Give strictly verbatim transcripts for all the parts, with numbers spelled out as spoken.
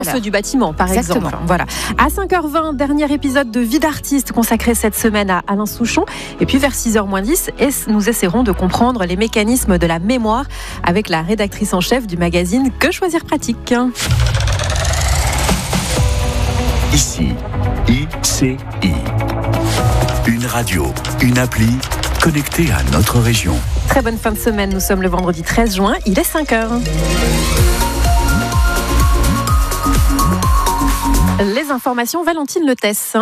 Ceux du bâtiment, par Exactement. exemple. Voilà. À cinq heures vingt, dernier épisode de Vie d'artiste consacré cette semaine à Alain Souchon. Et puis vers six heures moins dix, nous essaierons de comprendre les mécanismes de la mémoire avec la rédactrice en chef du magazine Que choisir pratique. Ici, I C I. Une radio, une appli connectée à notre région. Très bonne fin de semaine. Nous sommes le vendredi treize juin. Il est cinq heures. Les informations, Valentine Letesse.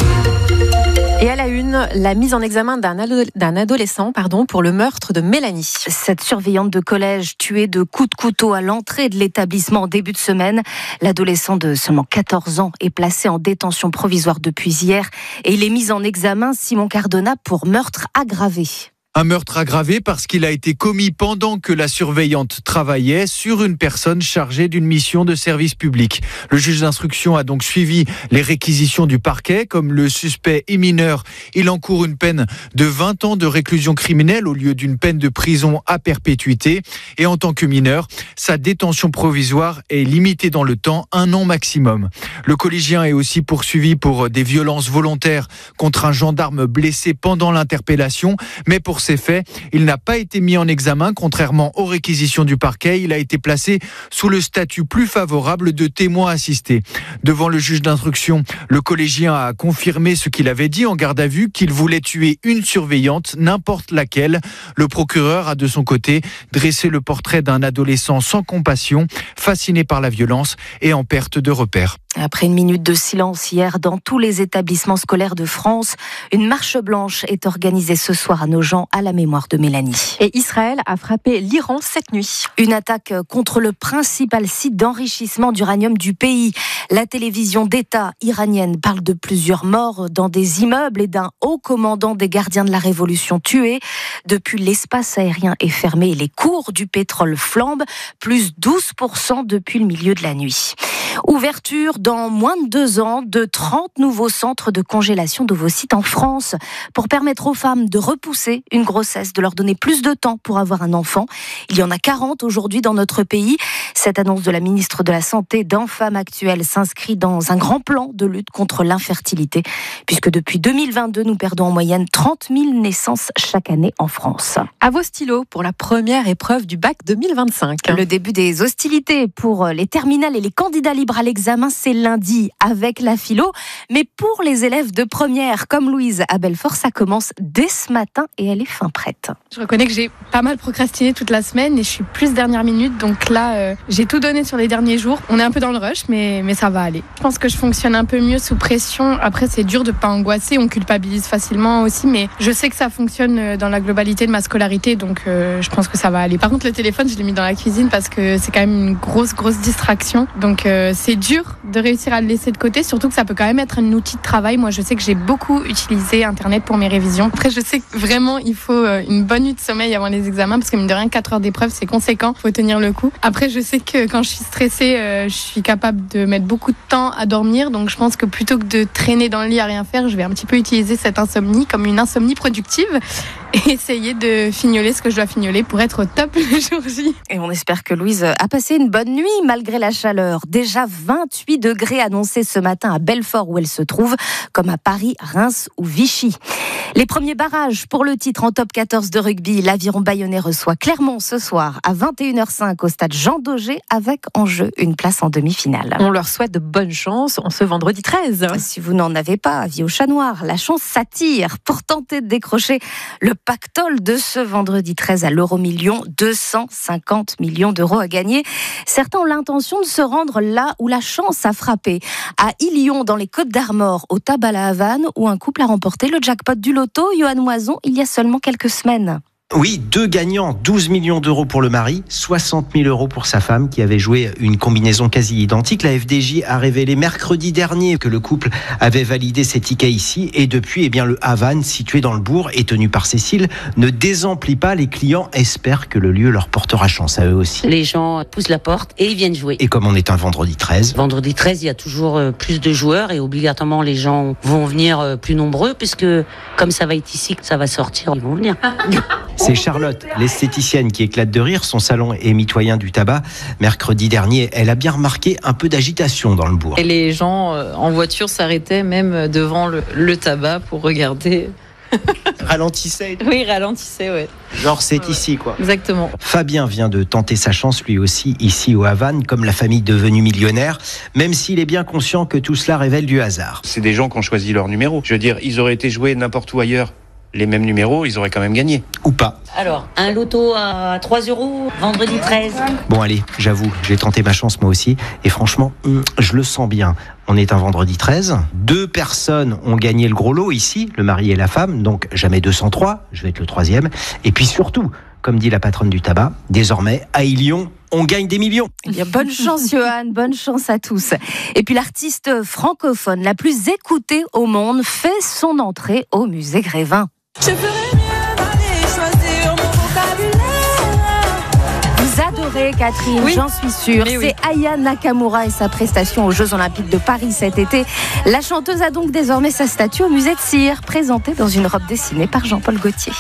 Et à la une, la mise en examen d'un, ado- d'un adolescent pardon, pour le meurtre de Mélanie. Cette surveillante de collège tuée de coups de couteau à l'entrée de l'établissement en début de semaine. L'adolescent de seulement quatorze ans est placé en détention provisoire depuis hier et il est mis en examen, Simon Cardona, pour meurtre aggravé. Un meurtre aggravé parce qu'il a été commis pendant que la surveillante travaillait sur une personne chargée d'une mission de service public. Le juge d'instruction a donc suivi les réquisitions du parquet. Comme le suspect est mineur, il encourt une peine de vingt ans de réclusion criminelle au lieu d'une peine de prison à perpétuité. Et en tant que mineur, sa détention provisoire est limitée dans le temps, un an maximum. Le collégien est aussi poursuivi pour des violences volontaires contre un gendarme blessé pendant l'interpellation, mais pour ces faits, il n'a pas été mis en examen, contrairement aux réquisitions du parquet. Il a été placé sous le statut plus favorable de témoin assisté. Devant le juge d'instruction, le collégien a confirmé ce qu'il avait dit en garde à vue, qu'il voulait tuer une surveillante, n'importe laquelle. Le procureur a de son côté dressé le portrait d'un adolescent sans compassion, fasciné par la violence et en perte de repères. Après une minute de silence hier dans tous les établissements scolaires de France, une marche blanche est organisée ce soir à Nogent à la mémoire de Mélanie. Et Israël a frappé l'Iran cette nuit. Une attaque contre le principal site d'enrichissement d'uranium du pays. La télévision d'État iranienne parle de plusieurs morts dans des immeubles et d'un haut commandant des gardiens de la Révolution tué. Depuis, l'espace aérien est fermé et les cours du pétrole flambent, plus douze pour cent depuis le milieu de la nuit. Ouverture dans moins de deux ans de trente nouveaux centres de congélation d'ovocytes en France pour permettre aux femmes de repousser une grossesse, de leur donner plus de temps pour avoir un enfant. Il y en a quarante aujourd'hui dans notre pays. Cette annonce de la ministre de la Santé d'un Femme Actuelle s'inscrit dans un grand plan de lutte contre l'infertilité, puisque depuis deux mille vingt-deux, nous perdons en moyenne trente mille naissances chaque année en France. À vos stylos pour la première épreuve du bac deux mille vingt-cinq. Le début des hostilités pour les terminales et les candidats libres à l'examen, c'est lundi avec la philo. Mais pour les élèves de première, comme Louise à Belfort, ça commence dès ce matin et elle est fin prête. Je reconnais que j'ai pas mal procrastiné toute la semaine et je suis plus dernière minute. Donc là, euh, j'ai tout donné sur les derniers jours. On est un peu dans le rush, mais, mais ça va aller. Je pense que je fonctionne un peu mieux sous pression. Après, c'est dur de pas angoisser. On culpabilise facilement aussi, mais je sais que ça fonctionne dans la globalité de ma scolarité. Donc euh, je pense que ça va aller. Par contre, le téléphone, je l'ai mis dans la cuisine parce que c'est quand même une grosse, grosse distraction. Donc euh, c'est dur de réussir à le laisser de côté, surtout que ça peut quand même être un outil de travail. Moi, je sais que j'ai beaucoup utilisé Internet pour mes révisions. Après, je sais que vraiment, il faut une bonne nuit de sommeil avant les examens, parce que mine de rien, quatre heures d'épreuve, c'est conséquent. Il faut tenir le coup. Après, je sais que quand je suis stressée, euh, je suis capable de mettre beaucoup de temps à dormir. Donc, je pense que plutôt que de traîner dans le lit à rien faire, je vais un petit peu utiliser cette insomnie comme une insomnie productive et essayer de fignoler ce que je dois fignoler pour être au top le jour J. Et on espère que Louise a passé une bonne nuit malgré la chaleur. Déjà vingt-huit degrés annoncés ce matin à Belfort où elle se trouve, comme à Paris, Reims ou Vichy. Les premiers barrages pour le titre en top quatorze de rugby. L'Aviron Bayonnais reçoit Clermont ce soir à vingt et une heures cinq au stade Jean Daugé avec en jeu une place en demi-finale. On leur souhaite de bonnes chances en ce vendredi treize. Si vous n'en avez pas, avis au chat noir, la chance s'attire pour tenter de décrocher le pactole de ce vendredi treize à l'euro million, deux cent cinquante millions d'euros à gagner. Certains ont l'intention de se rendre là où la chance a frappé. À Ilion, dans les Côtes-d'Armor, au Tab à la Havane, où un couple a remporté le jackpot du loto, Johan Moison, il y a seulement quelques semaines. Oui, deux gagnants, douze millions d'euros pour le mari, soixante mille euros pour sa femme qui avait joué une combinaison quasi identique. La F D J a révélé mercredi dernier que le couple avait validé ses tickets ici et depuis, eh bien, le Havane, situé dans le bourg et tenu par Cécile, ne désemplit pas. Les clients espèrent que le lieu leur portera chance à eux aussi. Les gens poussent la porte et ils viennent jouer. Et comme on est un vendredi treize. Vendredi treize, il y a toujours plus de joueurs et obligatoirement les gens vont venir plus nombreux puisque comme ça va être ici que ça va sortir, ils vont venir. C'est Charlotte, l'esthéticienne, qui éclate de rire. Son salon est mitoyen du tabac. Mercredi dernier, elle a bien remarqué un peu d'agitation dans le bourg. Et les gens euh, en voiture s'arrêtaient même devant le, le tabac pour regarder. Ralentissait. Oui, ralentissait, ouais. Genre c'est ouais. ici quoi. Exactement. Fabien vient de tenter sa chance lui aussi ici au Havane, comme la famille devenue millionnaire, même s'il est bien conscient que tout cela révèle du hasard. C'est des gens qui ont choisi leur numéro. Je veux dire, ils auraient été joués n'importe où ailleurs, les mêmes numéros, ils auraient quand même gagné. Ou pas. Alors, un loto à trois euros, vendredi treize. Bon allez, j'avoue, j'ai tenté ma chance moi aussi, et franchement, je le sens bien. On est un vendredi treize, deux personnes ont gagné le gros lot ici, le mari et la femme, donc jamais deux cent trois, je vais être le troisième. Et puis surtout, comme dit la patronne du tabac, désormais, à Ilion, on gagne des millions. Eh bien, bonne chance, Johan, bonne chance à tous. Et puis l'artiste francophone la plus écoutée au monde fait son entrée au musée Grévin. Je ferais mieux d'aller choisir mon vocabulaire. Vous adorez Catherine, oui. J'en suis sûre. Mais C'est oui. Aya Nakamura et sa prestation aux Jeux Olympiques de Paris cet été. La chanteuse a donc désormais sa statue au musée de Cire, présentée dans une robe dessinée par Jean-Paul Gaultier.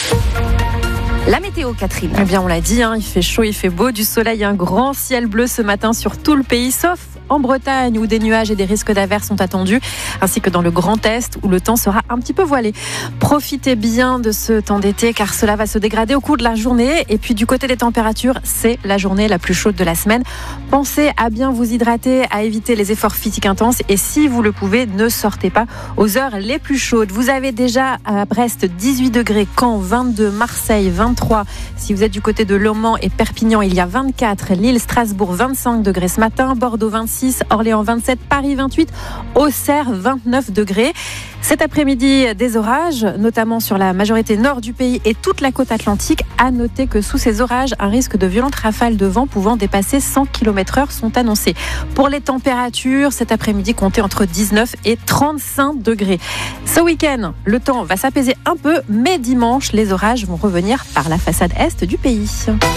La météo, Catherine. Eh bien, on l'a dit, hein, il fait chaud, il fait beau, du soleil, un grand ciel bleu ce matin sur tout le pays, sauf en Bretagne où des nuages et des risques d'averses sont attendus, ainsi que dans le Grand Est où le temps sera un petit peu voilé. Profitez bien de ce temps d'été car cela va se dégrader au cours de la journée. Et puis du côté des températures, c'est la journée la plus chaude de la semaine. Pensez à bien vous hydrater, à éviter les efforts physiques intenses et si vous le pouvez, ne sortez pas aux heures les plus chaudes. Vous avez déjà à Brest dix-huit degrés, Caen vingt-deux, Marseille vingt-trois. Si vous êtes du côté de Le Mans et Perpignan, il y a vingt-quatre, Lille, Strasbourg vingt-cinq degrés ce matin, Bordeaux vingt-six, Orléans vingt-sept, Paris vingt-huit, Auxerre vingt-neuf degrés. Cet après-midi, des orages, notamment sur la majorité nord du pays et toute la côte atlantique. À noter que sous ces orages, un risque de violentes rafales de vent pouvant dépasser cent kilomètres heure sont annoncés. Pour les températures, cet après-midi, comptez entre dix-neuf et trente-cinq degrés. Ce week-end, le temps va s'apaiser un peu, mais dimanche, les orages vont revenir par la façade est du pays.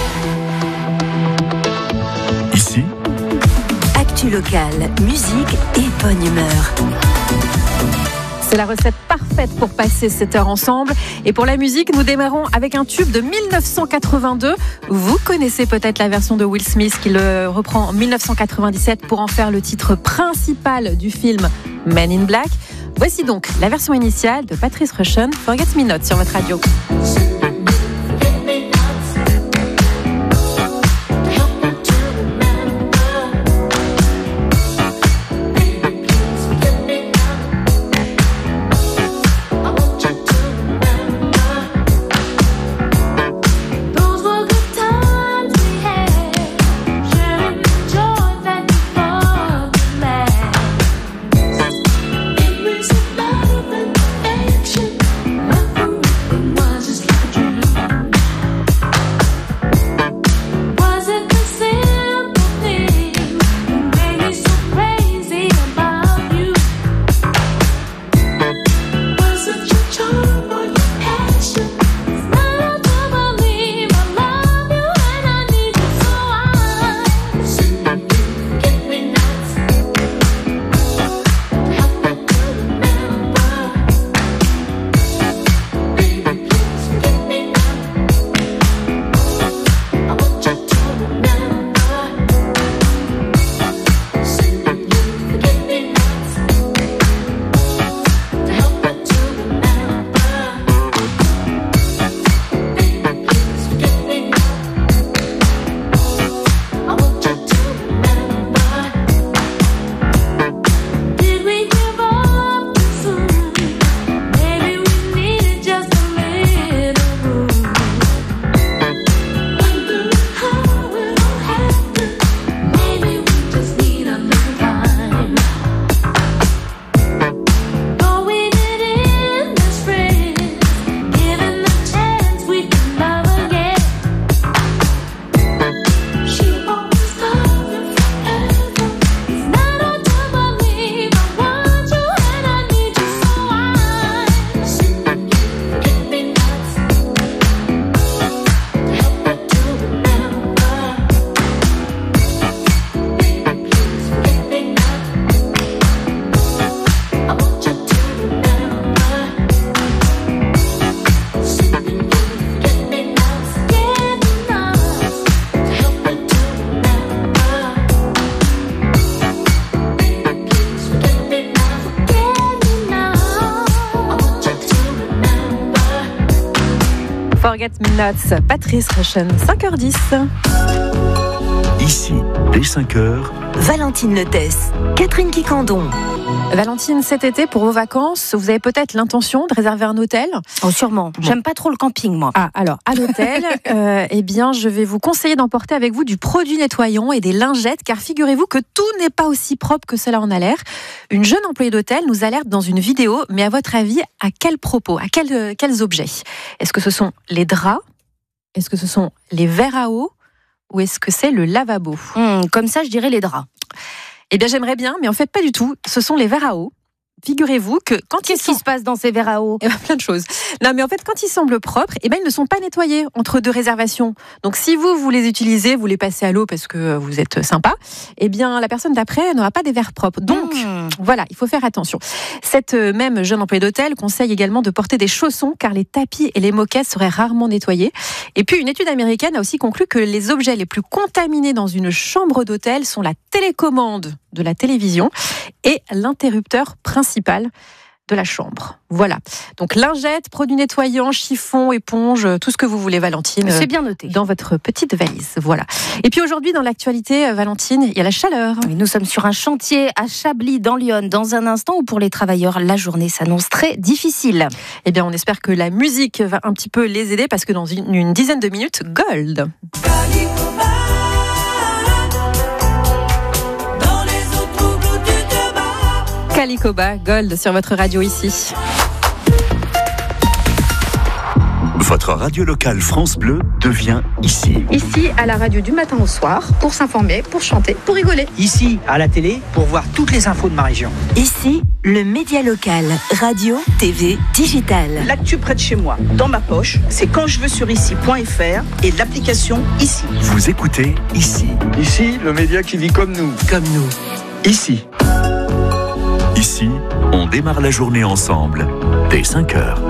Ici, Actu locale, musique et bonne humeur. C'est la recette parfaite pour passer cette heure ensemble. Et pour la musique, nous démarrons avec un tube de mille neuf cent quatre-vingt-deux. Vous connaissez peut-être la version de Will Smith qui le reprend en mille neuf cent quatre-vingt-dix-sept pour en faire le titre principal du film Men in Black. Voici donc la version initiale de Patrice Rushen, Forget Me Not sur votre radio. Just like Forget Me Not, Patrice Rushen, cinq heures dix. Ici, dès cinq heures, Valentine Lotès, Catherine Quicandon. Valentine, cet été, pour vos vacances, vous avez peut-être l'intention de réserver un hôtel ? Oh, sûrement. Bon. J'aime pas trop le camping, moi. Ah, alors, à l'hôtel, euh, eh bien, je vais vous conseiller d'emporter avec vous du produit nettoyant et des lingettes, car figurez-vous que tout n'est pas aussi propre que cela en a l'air. Une jeune employée d'hôtel nous alerte dans une vidéo, mais à votre avis, à quel propos ? À quel, euh, quels objets ? Est-ce que ce sont les draps ? Est-ce que ce sont les verres à eau ? Ou est-ce que c'est le lavabo ? Hum, Comme ça, je dirais les draps. Eh bien, j'aimerais bien, mais en fait, pas du tout. Ce sont les verres à eau. Figurez-vous que quand Qu'est-ce ils sont... qui se passe dans ces verres à eau ? Eh ben, plein de choses. Non, mais en fait, quand ils semblent propres, eh ben, ils ne sont pas nettoyés entre deux réservations. Donc, si vous, vous les utilisez, vous les passez à l'eau parce que vous êtes sympa, eh bien, la personne d'après n'aura pas des verres propres. Donc, mmh. voilà, il faut faire attention. Cette même jeune employée d'hôtel conseille également de porter des chaussons car les tapis et les moquettes seraient rarement nettoyés. Et puis, une étude américaine a aussi conclu que les objets les plus contaminés dans une chambre d'hôtel sont la télécommande de la télévision et l'interrupteur principal de la chambre. Voilà. Donc lingettes, produits nettoyants, chiffons, éponges, tout ce que vous voulez, Valentine. C'est bien noté. Dans votre petite valise. Voilà. Et puis aujourd'hui, dans l'actualité, Valentine, il y a la chaleur. Oui, nous sommes sur un chantier à Chablis, dans l'Yonne, dans un instant où pour les travailleurs, la journée s'annonce très difficile. Eh bien, on espère que la musique va un petit peu les aider parce que dans une, une dizaine de minutes, Gold. Calicoba, Gold sur votre radio ici. Votre radio locale France Bleu devient ici. Ici, à la radio du matin au soir, pour s'informer, pour chanter, pour rigoler. Ici, à la télé, pour voir toutes les infos de ma région. Ici, le média local, radio, T V, digital. L'actu près de chez moi, dans ma poche, c'est quand je veux sur ici point f r et l'application Ici. Vous écoutez Ici. Ici, le média qui vit comme nous. Comme nous. Ici. Ici, on démarre la journée ensemble, dès cinq heures.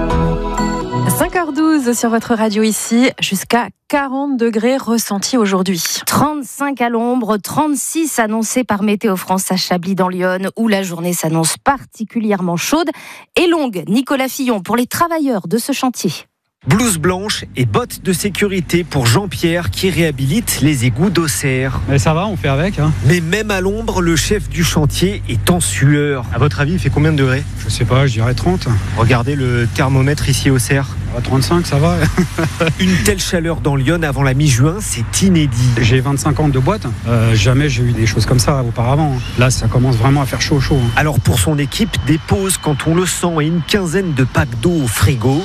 cinq heures douze sur votre radio ici, jusqu'à quarante degrés ressentis aujourd'hui. trente-cinq à l'ombre, trente-six annoncés par Météo France à Chablis dans l'Yonne, où la journée s'annonce particulièrement chaude et longue. Nicolas Fillon, pour les travailleurs de ce chantier. Blouse blanche et bottes de sécurité pour Jean-Pierre qui réhabilite les égouts d'Auxerre. Mais ça va, on fait avec. Hein. Mais même à l'ombre, le chef du chantier est en sueur. À votre avis, il fait combien de degrés ? Je sais pas, je dirais trente. Regardez le thermomètre ici à Auxerre. À trente-cinq, ça va. Une telle chaleur dans l'Yonne avant la mi-juin, c'est inédit. J'ai vingt-cinq ans de boîte. Euh, jamais j'ai eu des choses comme ça auparavant. Là, ça commence vraiment à faire chaud, chaud. Alors pour son équipe, des pauses quand on le sent et une quinzaine de packs d'eau au frigo.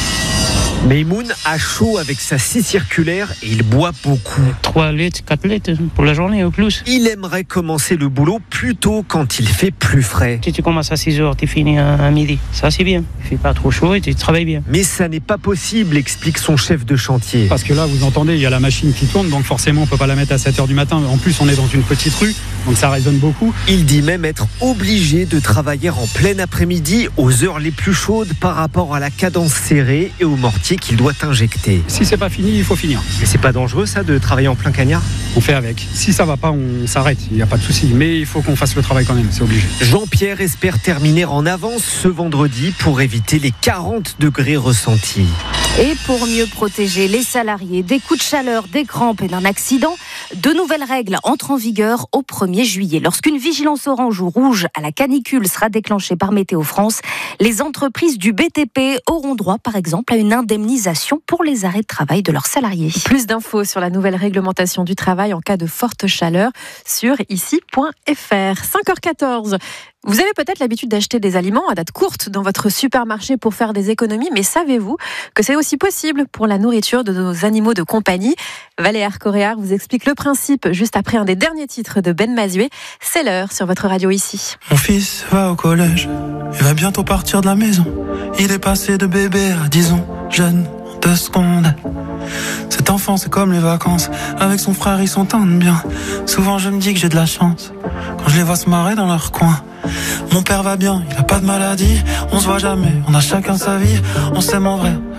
Maïmoun a chaud avec sa scie circulaire et il boit beaucoup. trois litres, quatre litres pour la journée ou plus. Il aimerait commencer le boulot plus tôt quand il fait plus frais. Si tu commences à six heures, tu finis à midi. Ça, c'est bien. Il fait pas trop chaud et tu travailles bien. Mais ça n'est pas possible, explique son chef de chantier. Parce que là, vous entendez, il y a la machine qui tourne, donc forcément, on peut pas la mettre à sept heures du matin. En plus, on est dans une petite rue, donc ça résonne beaucoup. Il dit même être obligé de travailler en plein après-midi aux heures les plus chaudes par rapport à la cadence serrée et au mortier qu'il doit injecter. Si c'est pas fini, il faut finir. Mais c'est pas dangereux ça de travailler en plein cagnard ? On fait avec. Si ça va pas, on s'arrête, il n'y a pas de souci. Mais il faut qu'on fasse le travail quand même, c'est obligé. Jean-Pierre espère terminer en avance ce vendredi pour éviter les quarante degrés ressentis. Et pour mieux protéger les salariés des coups de chaleur, des crampes et d'un accident, de nouvelles règles entrent en vigueur au premier juillet. Lorsqu'une vigilance orange ou rouge à la canicule sera déclenchée par Météo France, les entreprises du B T P auront droit par exemple à une indemnisation pour les arrêts de travail de leurs salariés. Plus d'infos sur la nouvelle réglementation du travail en cas de forte chaleur sur ici point f r. cinq heures quatorze. Vous avez peut-être l'habitude d'acheter des aliments à date courte dans votre supermarché pour faire des économies, mais savez-vous que c'est aussi possible pour la nourriture de nos animaux de compagnie ? Valéa Coréard vous explique le principe juste après un des derniers titres de Ben Mazué. C'est l'heure sur votre radio ici. Mon fils va au collège, il va bientôt partir de la maison. Il est passé de bébé à dix ans, jeune en deux secondes. Cet enfant c'est comme les vacances, avec son frère ils s'entendent bien. Souvent je me dis que j'ai de la chance, quand je les vois se marrer dans leur coin. Mon père va bien, il a pas de maladie, on se voit jamais, on a chacun sa vie, on s'aime en vrai,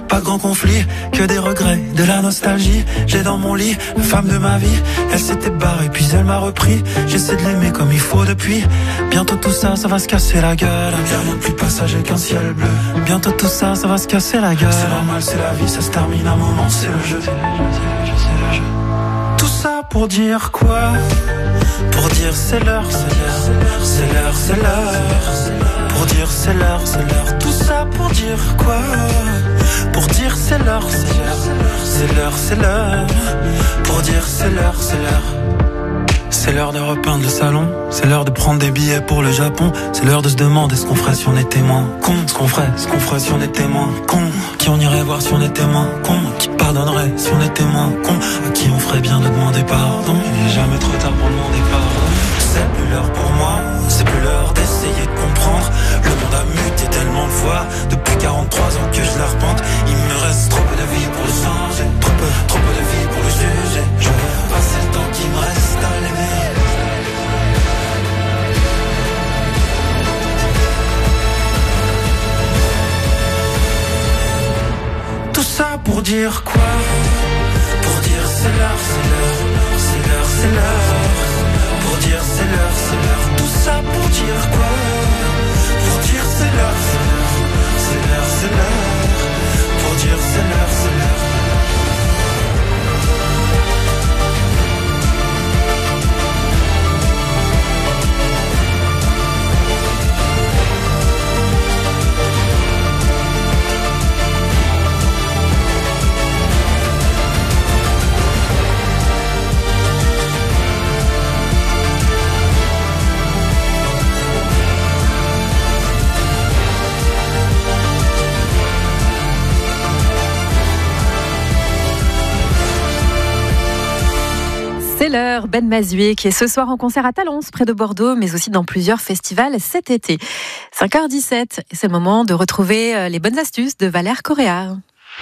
pas de grand conflit, que des regrets, de la nostalgie. J'ai dans mon lit la femme de ma vie. Elle s'était barrée puis elle m'a repris. J'essaie de l'aimer comme il faut depuis. Bientôt tout ça, ça va se casser la gueule. Bien moins plus passager qu'un ciel bleu. Bientôt tout ça, ça va se casser la gueule. C'est normal, c'est la vie, ça se termine un moment, c'est le jeu. C'est le jeu, c'est le jeu. Tout ça pour dire quoi? Pour dire c'est l'heure, c'est l'heure, c'est l'heure, c'est l'heure. Pour dire c'est l'heure, c'est l'heure. Tout ça pour dire quoi? Pour dire c'est l'heure, c'est l'heure, c'est l'heure, c'est l'heure. Pour dire c'est l'heure, c'est l'heure. C'est l'heure de repeindre le salon. C'est l'heure de prendre des billets pour le Japon. C'est l'heure de se demander ce qu'on ferait si on était moins con. Ce qu'on ferait, ce qu'on ferait si on était moins con. Qui on irait voir si on était moins con. Qui pardonnerait si on était moins con. À qui on ferait bien de demander pardon. Il n'est jamais trop tard pour demander pardon. C'est plus l'heure pour moi. C'est plus l'heure d'essayer de comprendre. Le monde a muté tellement de fois. Depuis quarante-trois ans que je l'arpente. Il me reste trop peu de vie pour le changer. Trop peu, trop peu de vie pour le juger. Je veux passer le temps qui me reste à l'aimer. Tout ça pour dire quoi? Pour dire c'est l'heure, c'est l'heure, c'est l'heure, c'est l'heure. Pour dire c'est l'heure, c'est l'heure. Tout ça pour dire quoi? Pour dire c'est l'heure, c'est l'heure, c'est l'heure, c'est l'heure. Pour dire c'est l'heure, c'est l'heure. C'est l'heure, Ben Mazué, qui est ce soir en concert à Talence, près de Bordeaux, mais aussi dans plusieurs festivals cet été. cinq heures dix-sept, et c'est le moment de retrouver les bonnes astuces de Valère Coréard.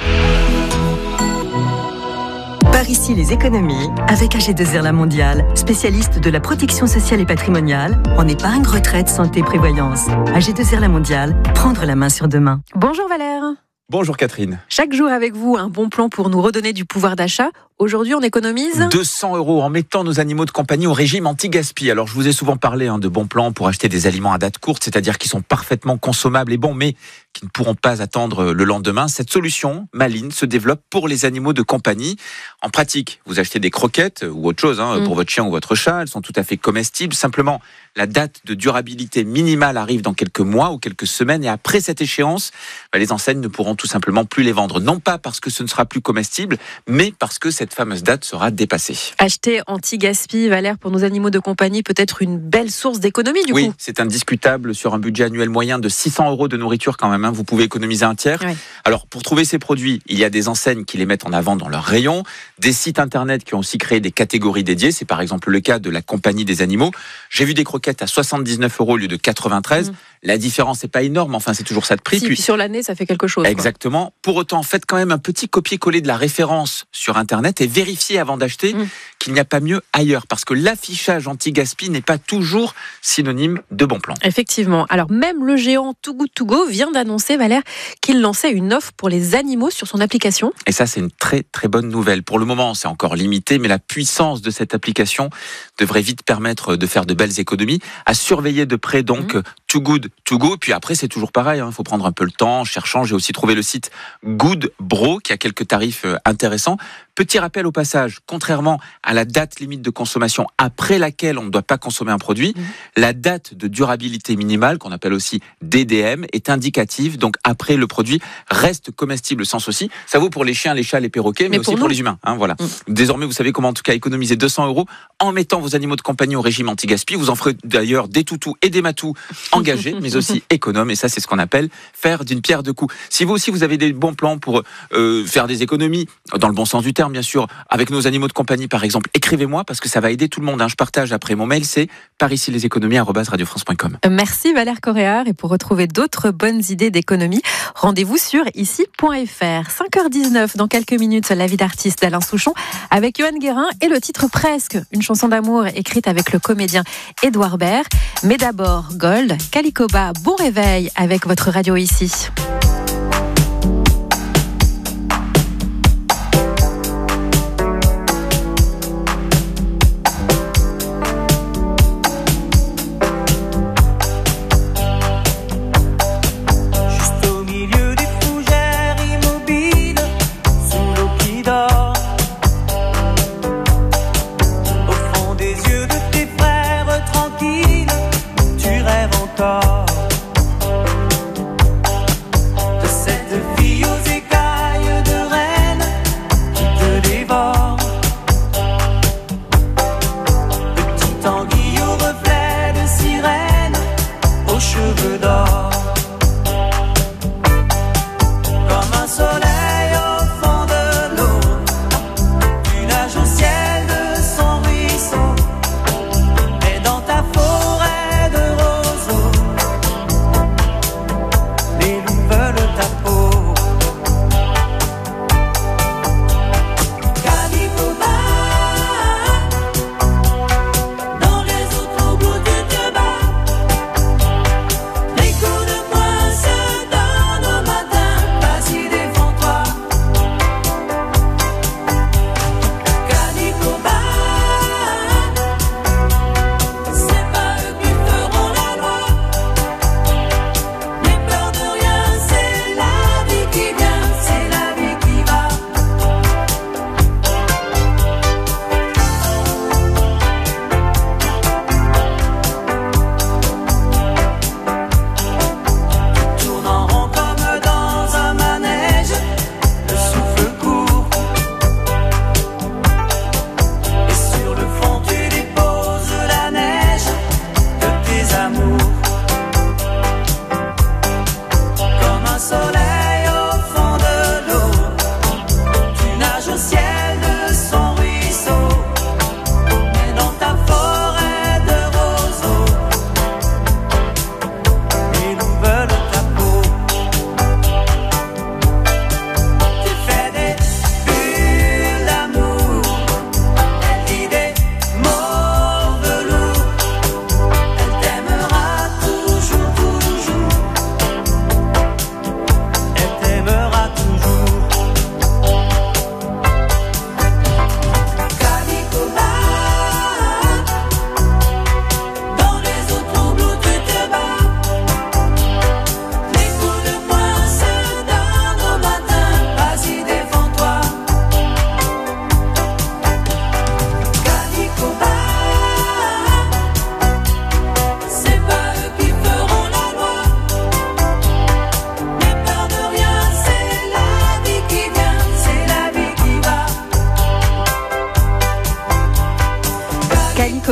Par ici les économies, avec A G deux R La Mondiale, spécialiste de la protection sociale et patrimoniale, en épargne, retraite, santé, prévoyance. A G deux R La Mondiale, prendre la main sur demain. Bonjour Valère. Bonjour Catherine. Chaque jour avec vous, un bon plan pour nous redonner du pouvoir d'achat. Aujourd'hui, on économise deux cents euros en mettant nos animaux de compagnie au régime anti-gaspi. Alors, je vous ai souvent parlé hein, de bons plans pour acheter des aliments à date courte, c'est-à-dire qui sont parfaitement consommables et bons, mais qui ne pourront pas attendre le lendemain. Cette solution maligne se développe pour les animaux de compagnie. En pratique, vous achetez des croquettes ou autre chose hein, mmh. pour votre chien ou votre chat. Elles sont tout à fait comestibles. Simplement, la date de durabilité minimale arrive dans quelques mois ou quelques semaines. Et après cette échéance, bah, les enseignes ne pourront tout simplement plus les vendre. Non pas parce que ce ne sera plus comestible, mais parce que cette fameuse date sera dépassée. Acheter anti-gaspi, Valère, pour nos animaux de compagnie peut être une belle source d'économie du oui, coup. Oui, c'est indiscutable. Sur un budget annuel moyen de six cents euros de nourriture quand même, hein, vous pouvez économiser un tiers. Oui. Alors, pour trouver ces produits, il y a des enseignes qui les mettent en avant dans leurs rayons, des sites internet qui ont aussi créé des catégories dédiées. C'est par exemple le cas de la compagnie des animaux. J'ai vu des croquettes à soixante-dix-neuf euros au lieu de quatre-vingt-treize. Mmh. La différence n'est pas énorme, enfin c'est toujours ça de prix. Si, puis, puis sur l'année, ça fait quelque chose. Exactement. Quoi. Pour autant, faites quand même un petit copier-coller de la référence sur Internet et vérifiez avant d'acheter mmh. qu'il n'y a pas mieux ailleurs. Parce que l'affichage anti-gaspi n'est pas toujours synonyme de bon plan. Effectivement. Alors même le géant Too Good To Go vient d'annoncer, Valère, qu'il lançait une offre pour les animaux sur son application. Et ça, c'est une très très bonne nouvelle. Pour le moment, c'est encore limité, mais la puissance de cette application devrait vite permettre de faire de belles économies. À surveiller de près donc mmh. Too Good To Go. Puis après, c'est toujours pareil. Il hein, faut prendre un peu le temps. En cherchant, j'ai aussi trouvé le site Good Bro qui a quelques tarifs intéressants. Petit rappel au passage, contrairement à la date limite de consommation après laquelle on ne doit pas consommer un produit, mmh. la date de durabilité minimale, qu'on appelle aussi D D M, est indicative. Donc après, le produit reste comestible sans souci. Ça vaut pour les chiens, les chats, les perroquets, mais, mais aussi pour, pour les humains. Hein, voilà. Mmh. Désormais, vous savez comment en tout cas économiser deux cents euros en mettant vos animaux de compagnie au régime anti-gaspi. Vous en ferez d'ailleurs des toutous et des matous engagés, mais aussi économes. Et ça, c'est ce qu'on appelle faire d'une pierre deux coups. Si vous aussi, vous avez des bons plans pour euh, faire des économies, dans le bon sens du terme, bien sûr, avec nos animaux de compagnie, par exemple, écrivez-moi parce que ça va aider tout le monde. Hein. Je partage après. Mon mail, c'est par ici les économies arobase radio france point com. Merci Valère Coréard. Et pour retrouver d'autres bonnes idées d'économie, rendez-vous sur ici point f r. cinq heures dix-neuf, dans quelques minutes, La vie d'artiste d'Alain Souchon avec Johan Guérin et le titre Presque, une chanson d'amour écrite avec le comédien Édouard Baird. Mais d'abord, Gold, Calicoba, bon réveil avec votre radio ici.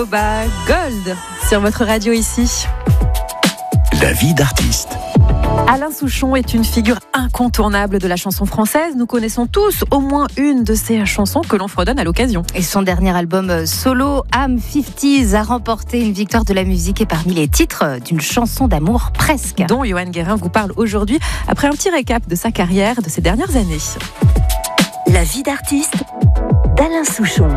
Boba Gold sur votre radio ici. La vie d'artiste. Alain Souchon est une figure incontournable de la chanson française. Nous connaissons tous au moins une de ses chansons que l'on fredonne à l'occasion. Et son dernier album solo, I'm cinquante, a remporté une victoire de la musique et parmi les titres d'une chanson d'amour presque. Dont Johan Guérin vous parle aujourd'hui après un petit récap de sa carrière de ces dernières années. La vie d'artiste d'Alain Souchon.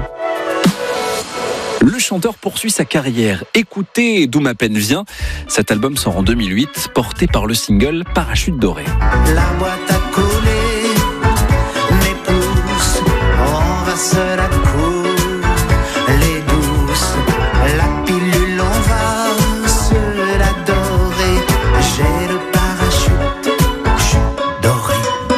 Le chanteur poursuit sa carrière. Écoutez D'où ma peine vient. Cet album sort en deux mille huit, porté par le single Parachute doré. La boîte à coller, mes pouces, on va se la couler, les douces, la pilule, on va se la dorer. J'ai le parachute doré.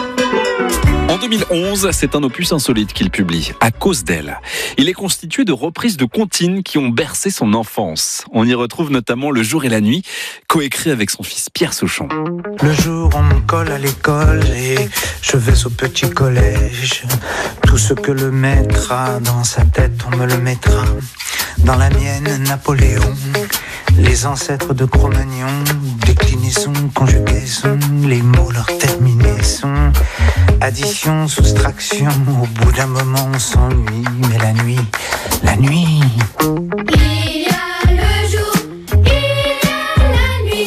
En deux mille onze, c'est un opus insolite qu'il publie, À cause d'elle. Il est constitué de reprises de comptines qui ont bercé son enfance. On y retrouve notamment Le jour et la nuit, coécrit avec son fils Pierre Souchon. Le jour on me colle à l'école et je vais au petit collège. Tout ce que le maître a dans sa tête, on me le mettra. Dans la mienne, Napoléon, les ancêtres de Cro-Magnon, déclinaison, conjugaison, les mots, leur terminaison, addition, soustraction, au bout d'un moment on s'ennuie, mais la nuit, la nuit. Il y a le jour, il y a la nuit,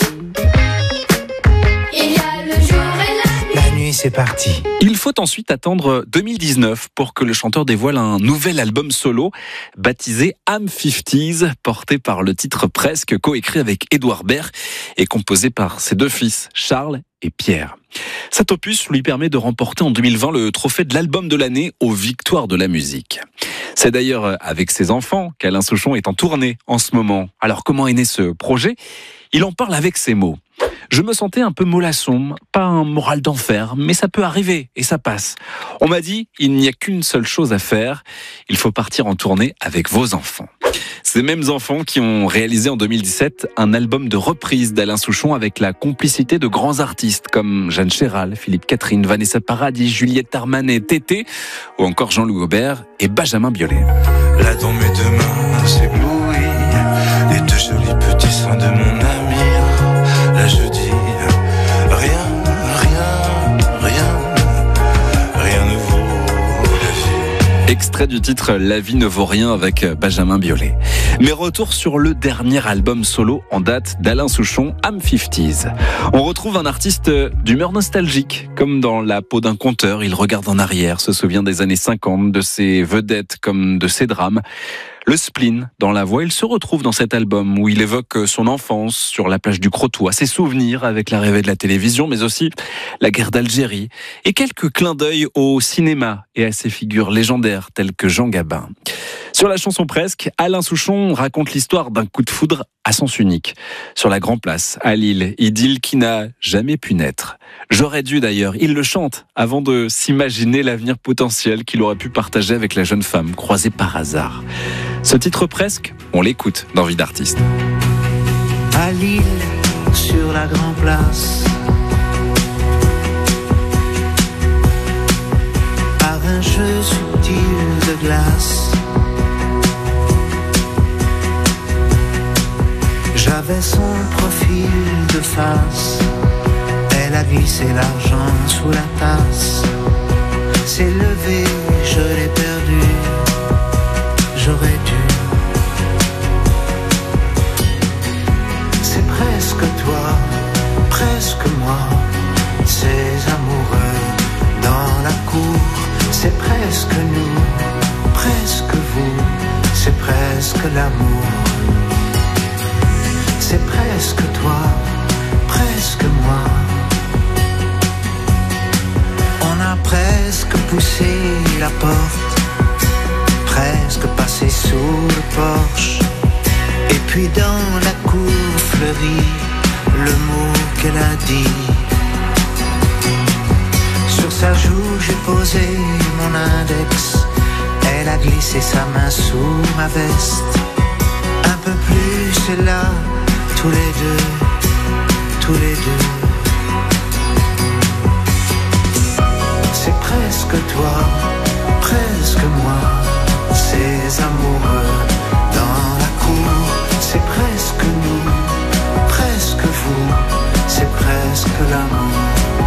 il y a le jour et la nuit. La nuit c'est parti. Il faut ensuite attendre deux mille dix-neuf pour que le chanteur dévoile un nouvel album solo baptisé I'm cinquante, porté par le titre Presque, coécrit avec Édouard Baird et composé par ses deux fils, Charles et Pierre. Cet opus lui permet de remporter en deux mille vingt le trophée de l'album de l'année aux Victoires de la musique. C'est d'ailleurs avec ses enfants qu'Alain Souchon est en tournée en ce moment. Alors comment est né ce projet ? Il en parle avec ces mots. Je me sentais un peu mollasson, pas un moral d'enfer, mais ça peut arriver et ça passe. On m'a dit, il n'y a qu'une seule chose à faire, il faut partir en tournée avec vos enfants. Ces mêmes enfants qui ont réalisé en deux mille dix-sept un album de reprise d'Alain Souchon avec la complicité de grands artistes comme Jeanne Chéral, Philippe Catherine, Vanessa Paradis, Juliette Armanet, Tété ou encore Jean-Louis Aubert et Benjamin Biolay. Là dans mes deux mains s'éblouit les deux jolis petits seins de mon ami. Là je dis rien, rien, rien, rien ne vaut la vie. Extrait du titre La vie ne vaut rien avec Benjamin Biolay. Mais retour sur le dernier album solo en date d'Alain Souchon, I'm cinquante. On retrouve un artiste d'humeur nostalgique, comme dans la peau d'un conteur. Il regarde en arrière, se souvient des années cinquante, de ses vedettes comme de ses drames. Le spleen dans la voix, il se retrouve dans cet album où il évoque son enfance sur la plage du Crotoy, ses souvenirs avec l'arrivée de la télévision, mais aussi la guerre d'Algérie et quelques clins d'œil au cinéma et à ses figures légendaires telles que Jean Gabin. Sur la chanson Presque, Alain Souchon raconte l'histoire d'un coup de foudre à sens unique. Sur la Grand Place, à Lille, idylle qui n'a jamais pu naître. J'aurais dû d'ailleurs, il le chante avant de s'imaginer l'avenir potentiel qu'il aurait pu partager avec la jeune femme croisée par hasard. Ce titre Presque, on l'écoute dans Vie d'artiste. À Lille, sur la Grand Place, par un jeu subtil de glace, j'avais son profil de face. Elle a glissé l'argent sous la tasse. C'est levé, je l'ai perdu. J'aurais dû. C'est presque toi, presque moi. Ces amoureux dans la cour. C'est presque nous, presque vous. C'est presque l'amour. C'est presque toi, presque moi. On a presque poussé la porte, presque passé sous le porche. Et puis dans la cour fleurie, le mot qu'elle a dit. Sur sa joue j'ai posé mon index. Elle a glissé sa main sous ma veste. Un peu plus, c'est là. Tous les deux, tous les deux. C'est presque toi, presque moi. Ces amoureux dans la cour. presque l'amour.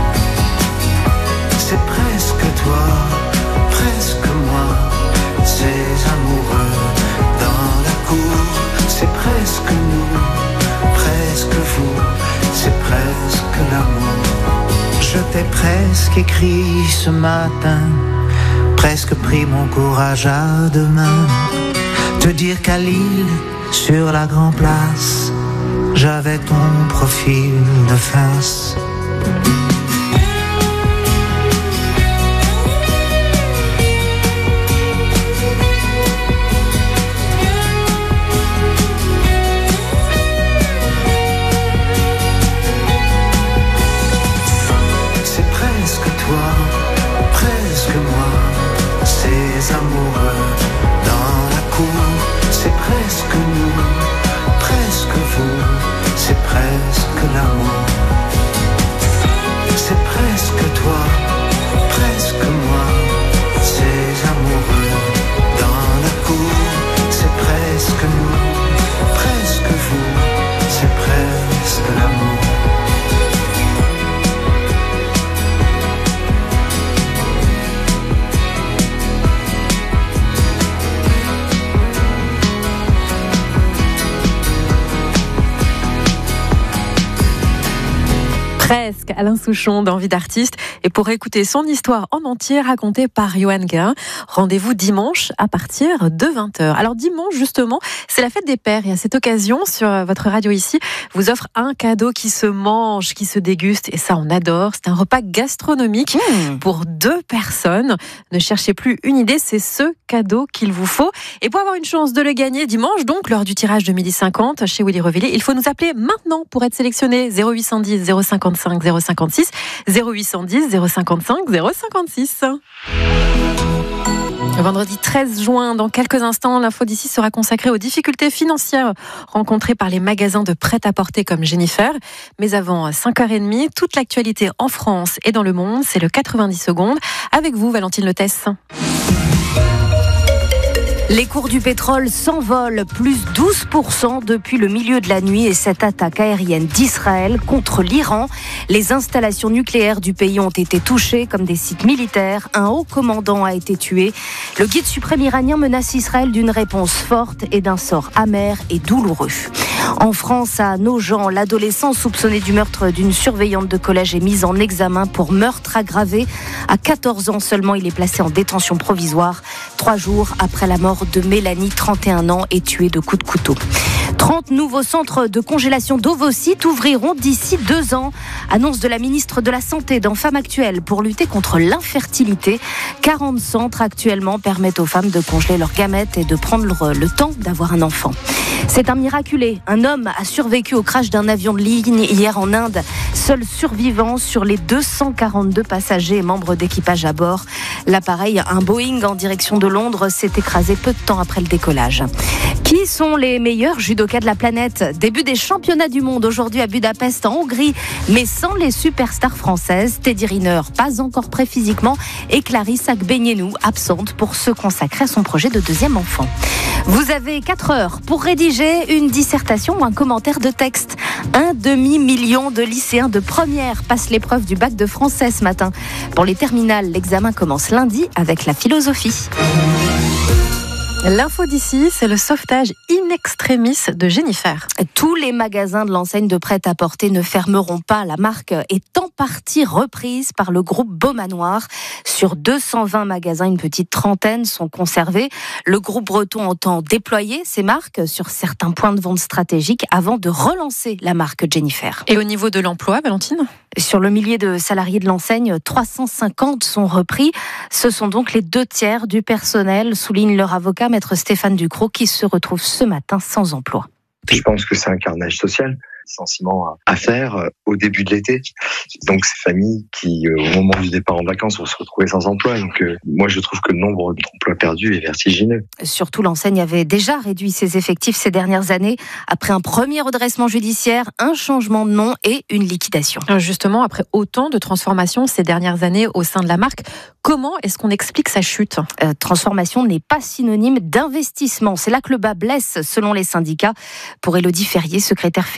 C'est presque toi, presque moi, ces amoureux dans la cour. C'est presque nous, presque vous, c'est presque l'amour. Je t'ai presque écrit ce matin, presque pris mon courage à deux mains, te dire qu'à Lille, sur la Grand Place, j'avais ton profil de face. Presque moi, ces amoureux dans la cour. C'est presque nous, presque vous, c'est presque l'amour. C'est presque toi, presque moi, ces amoureux dans la cour. C'est presque nous, presque vous, c'est presque l'amour. Presque, Alain Souchon dans Vie d'artiste. Et pour écouter son histoire en entier racontée par Johan Guin, rendez-vous dimanche à partir de vingt heures. Alors dimanche justement, c'est la fête des pères et à cette occasion, sur votre radio ici, vous offre un cadeau qui se mange, qui se déguste et ça on adore. C'est un repas gastronomique mmh. pour deux personnes. Ne cherchez plus une idée, c'est ce cadeau qu'il vous faut. Et pour avoir une chance de le gagner dimanche, donc lors du tirage de midi cinquante chez Willy Revilliers, il faut nous appeler maintenant pour être sélectionné. zéro huit cent dix zéro cinquante-cinq zéro cinquante-six, zéro huit cent dix zéro cinquante-cinq zéro cinquante-six. Le vendredi treize juin, dans quelques instants, l'info d'ici sera consacrée aux difficultés financières rencontrées par les magasins de prêt-à-porter comme Jennifer. Mais avant cinq heures trente, toute l'actualité en France et dans le monde, c'est le quatre-vingt-dix secondes. Avec vous, Valentine Lethès. Les cours du pétrole s'envolent, plus douze pour cent depuis le milieu de la nuit et cette attaque aérienne d'Israël contre l'Iran. Les installations nucléaires du pays ont été touchées comme des sites militaires. Un haut commandant a été tué. Le guide suprême iranien menace Israël d'une réponse forte et d'un sort amer et douloureux. En France, à Nogent, l'adolescent soupçonné du meurtre d'une surveillante de collège est mis en examen pour meurtre aggravé. À quatorze ans seulement, il est placé en détention provisoire, trois jours après la mort de Mélanie, trente et un ans, et tuée de coups de couteau. trente nouveaux centres de congélation d'ovocytes ouvriront d'ici deux ans. Annonce de la ministre de la Santé dans Femmes Actuelles pour lutter contre l'infertilité. quarante centres actuellement permettent aux femmes de congeler leurs gamètes et de prendre le temps d'avoir un enfant. C'est un miraculé. Un homme a survécu au crash d'un avion de ligne hier en Inde. Seul survivant sur les deux cent quarante-deux passagers et membres d'équipage à bord. L'appareil, un Boeing en direction de Londres, s'est écrasé peu de temps après le décollage. Qui sont les meilleurs judokas de la planète ? Début des championnats du monde aujourd'hui à Budapest en Hongrie, mais sans les superstars françaises. Teddy Riner, pas encore prêt physiquement, et Clarisse Agbenienou, absente pour se consacrer à son projet de deuxième enfant. Vous avez quatre heures pour rédiger une dissertation ou un commentaire de texte. Un demi-million de lycéens de première passent l'épreuve du bac de français ce matin. Pour les terminales, l'examen commence lundi avec la philosophie. L'info d'ici, c'est le sauvetage in extremis de Jennifer. Tous les magasins de l'enseigne de prêt-à-porter ne fermeront pas. La marque est en partie reprise par le groupe Beaumanoir. Sur deux cent vingt magasins, une petite trentaine sont conservés. Le groupe breton entend déployer ces marques sur certains points de vente stratégiques avant de relancer la marque Jennifer. Et au niveau de l'emploi, Valentine ? Sur le millier de salariés de l'enseigne, trois cent cinquante sont repris. Ce sont donc les deux tiers du personnel, souligne leur avocat, maître Stéphane Ducrot, qui se retrouve ce matin sans emploi. Je pense que c'est un carnage social, licenciement à faire au début de l'été. Donc ces familles qui, au moment du départ en vacances, vont se retrouver sans emploi. Donc euh, moi, je trouve que le nombre d'emplois perdus est vertigineux. Surtout, l'enseigne avait déjà réduit ses effectifs ces dernières années après un premier redressement judiciaire, un changement de nom et une liquidation. Justement, après autant de transformations ces dernières années au sein de la marque, comment est-ce qu'on explique sa chute ? euh, Transformation n'est pas synonyme d'investissement. C'est là que le bas blesse, selon les syndicats. Pour Élodie Ferrier, secrétaire fédérale de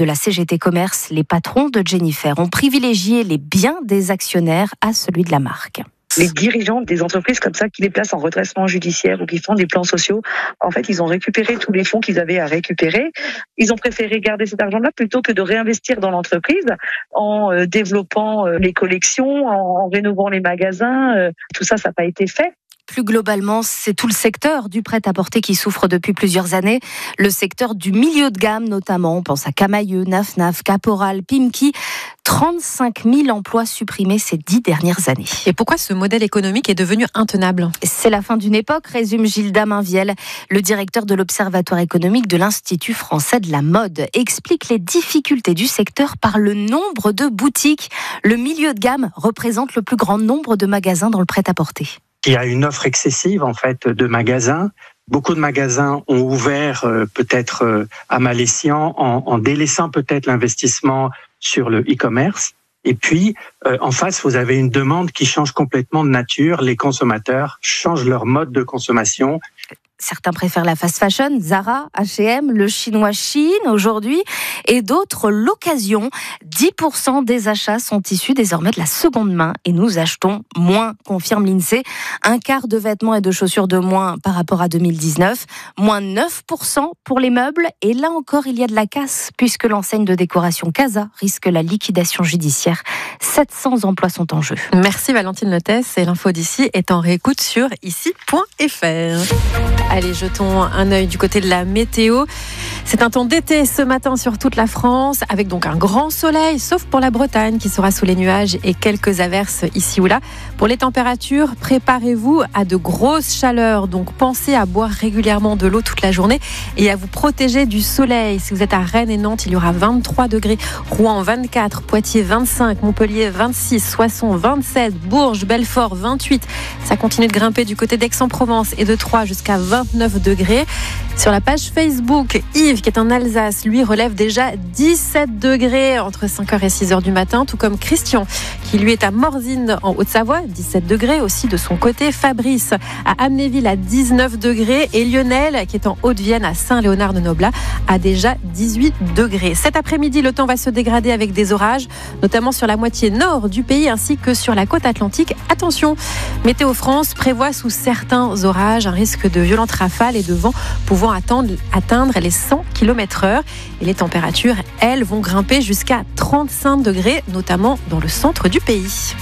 de la C G T Commerce, les patrons de Jennifer ont privilégié les biens des actionnaires à celui de la marque. Les dirigeants des entreprises comme ça qui les placent en redressement judiciaire ou qui font des plans sociaux, en fait, ils ont récupéré tous les fonds qu'ils avaient à récupérer. Ils ont préféré garder cet argent-là plutôt que de réinvestir dans l'entreprise en euh, développant euh, les collections, en, en rénovant les magasins. Euh, tout ça, ça n'a pas été fait. Plus globalement, c'est tout le secteur du prêt-à-porter qui souffre depuis plusieurs années. Le secteur du milieu de gamme notamment. On pense à Camaïeu, Naf Naf, Caporal, Pimki. trente-cinq mille emplois supprimés ces dix dernières années. Et pourquoi ce modèle économique est devenu intenable ? C'est la fin d'une époque, résume Gilda Mainviel, le directeur de l'Observatoire économique de l'Institut français de la mode. Explique les difficultés du secteur par le nombre de boutiques. Le milieu de gamme représente le plus grand nombre de magasins dans le prêt-à-porter. Il y a une offre excessive en fait de magasins. Beaucoup de magasins ont ouvert euh, peut-être euh, à mal escient en, en délaissant peut-être l'investissement sur le e-commerce. Et puis, euh, en face, vous avez une demande qui change complètement de nature. Les consommateurs changent leur mode de consommation. Certains préfèrent la fast fashion, Zara, H et M, le chinois Shein aujourd'hui, et d'autres l'occasion. dix pour cent des achats sont issus désormais de la seconde main et nous achetons moins, confirme l'INSEE. Un quart de vêtements et de chaussures de moins par rapport à deux mille dix-neuf, moins neuf pour cent pour les meubles. Et là encore, il y a de la casse puisque l'enseigne de décoration Casa risque la liquidation judiciaire. sept cents emplois sont en jeu. Merci Valentine Lotès et l'info d'ici est en réécoute sur ici point f r. Allez, jetons un œil du côté de la météo. C'est un temps d'été ce matin sur toute la France, avec donc un grand soleil, sauf pour la Bretagne qui sera sous les nuages et quelques averses ici ou là. Pour les températures, préparez-vous à de grosses chaleurs, donc pensez à boire régulièrement de l'eau toute la journée et à vous protéger du soleil. Si vous êtes à Rennes et Nantes, il y aura vingt-trois degrés, Rouen vingt-quatre, Poitiers vingt-cinq, Montpellier vingt-six, Soissons vingt-sept, Bourges, Belfort vingt-huit. Ça continue de grimper du côté d'Aix-en-Provence et de Troyes jusqu'à vingt-neuf degrés. Sur la page Facebook, Yves, qui est en Alsace, lui relève déjà dix-sept degrés entre cinq heures et six heures du matin, tout comme Christian, qui lui est à Morzine en Haute-Savoie, dix-sept degrés aussi de son côté. Fabrice à Amnéville à dix-neuf degrés et Lionel, qui est en Haute-Vienne à Saint-Léonard-de-Noblat, a déjà dix-huit degrés. Cet après-midi, le temps va se dégrader avec des orages, notamment sur la moitié nord du pays ainsi que sur la côte atlantique. Attention, Météo France prévoit sous certains orages un risque de violentes rafales et de vent pouvant attendre, atteindre les cent kilomètres heure. Et les températures, elles, vont grimper jusqu'à trente-cinq degrés, notamment dans le centre du pays.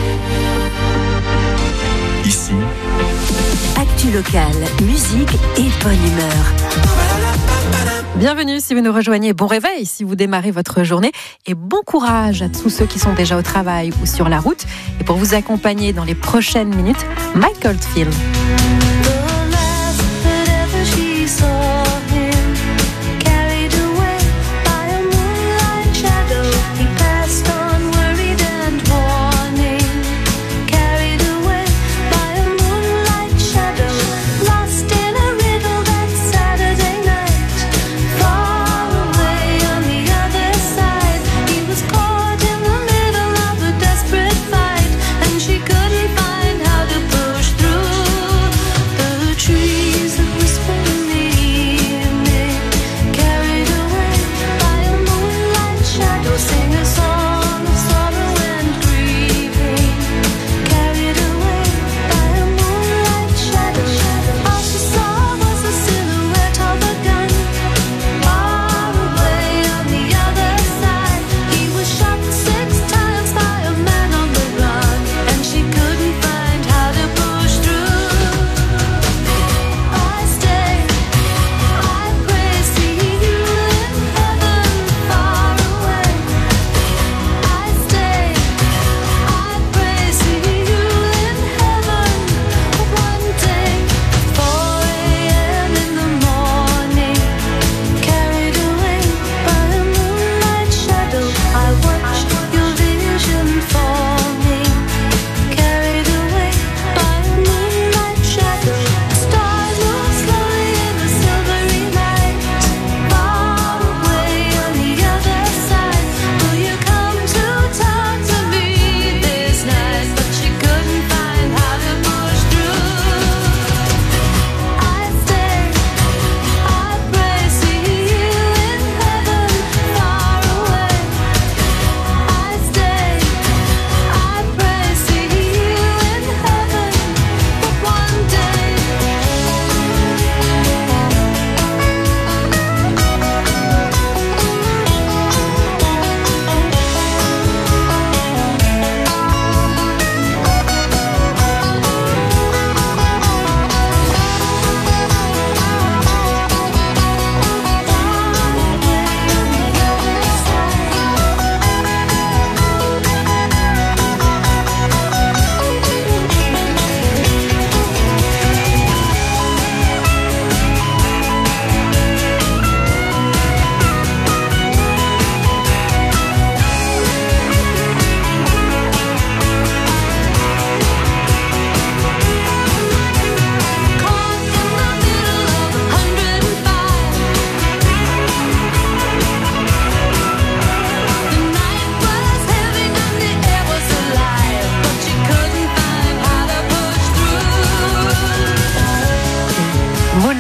Ici, actu locale, musique et bonne humeur. Bienvenue si vous nous rejoignez, bon réveil si vous démarrez votre journée et bon courage à tous ceux qui sont déjà au travail ou sur la route. Et pour vous accompagner dans les prochaines minutes, Mike Oldfield.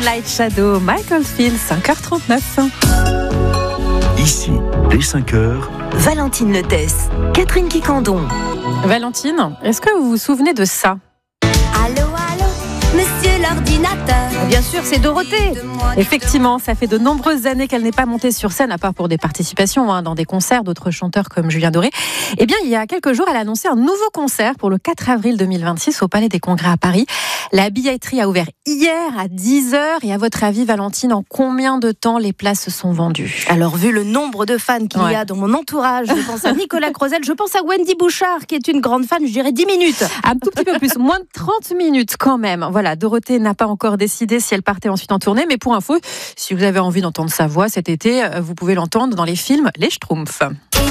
Moonlight Shadow, Michael Field, cinq heures trente-neuf. Ici, dès cinq heures, Valentine Letès, Catherine Quicandon. Valentine, est-ce que vous vous souvenez de ça? Allô, allô, monsieur l'ordinateur. Bien sûr, c'est Dorothée. Effectivement, ça fait de nombreuses années qu'elle n'est pas montée sur scène, à part pour des participations hein, dans des concerts d'autres chanteurs comme Julien Doré. Eh bien, il y a quelques jours, elle a annoncé un nouveau concert pour le quatre avril deux mille vingt-six au Palais des Congrès à Paris. La billetterie a ouvert hier à dix heures. Et à votre avis, Valentine, en combien de temps les places se sont vendues? Alors, vu le nombre de fans qu'il ouais. y a dans mon entourage, je pense à Nicolas Crozel, je pense à Wendy Bouchard, qui est une grande fan, je dirais dix minutes. Un tout petit peu plus, moins de trente minutes quand même. Voilà, Dorothée n'a pas encore décidé si elle partait ensuite en tournée, mais pour info, si vous avez envie d'entendre sa voix cet été, vous pouvez l'entendre dans les films Les Schtroumpfs.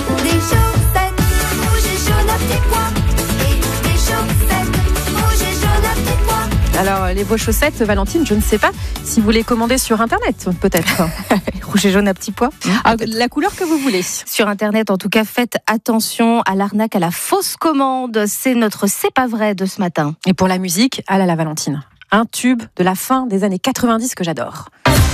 Alors, les vos chaussettes, Valentine, je ne sais pas si vous les commandez sur Internet, peut-être. Rouge et jaune à petits pois. Ah, la couleur que vous voulez. Sur Internet, en tout cas, faites attention à l'arnaque, à la fausse commande. C'est notre C'est pas vrai de ce matin. Et pour la musique, ah là la Valentine. Un tube de la fin des années quatre-vingt-dix que j'adore.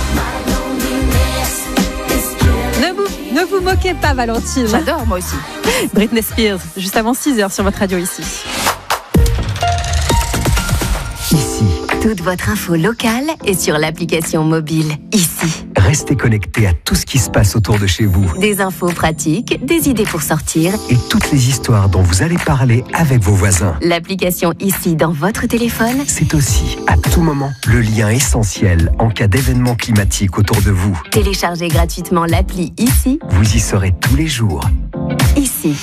Ne vous, ne vous moquez pas, Valentine. J'adore, moi aussi. Britney Spears, juste avant six heures sur votre radio ici. Ici. Toute votre info locale est sur l'application mobile. Ici. Restez connectés à tout ce qui se passe autour de chez vous. Des infos pratiques, des idées pour sortir. Et toutes les histoires dont vous allez parler avec vos voisins. L'application Ici dans votre téléphone. C'est aussi, à tout moment, le lien essentiel en cas d'événement climatique autour de vous. Téléchargez gratuitement l'appli Ici. Vous y serez tous les jours. Ici.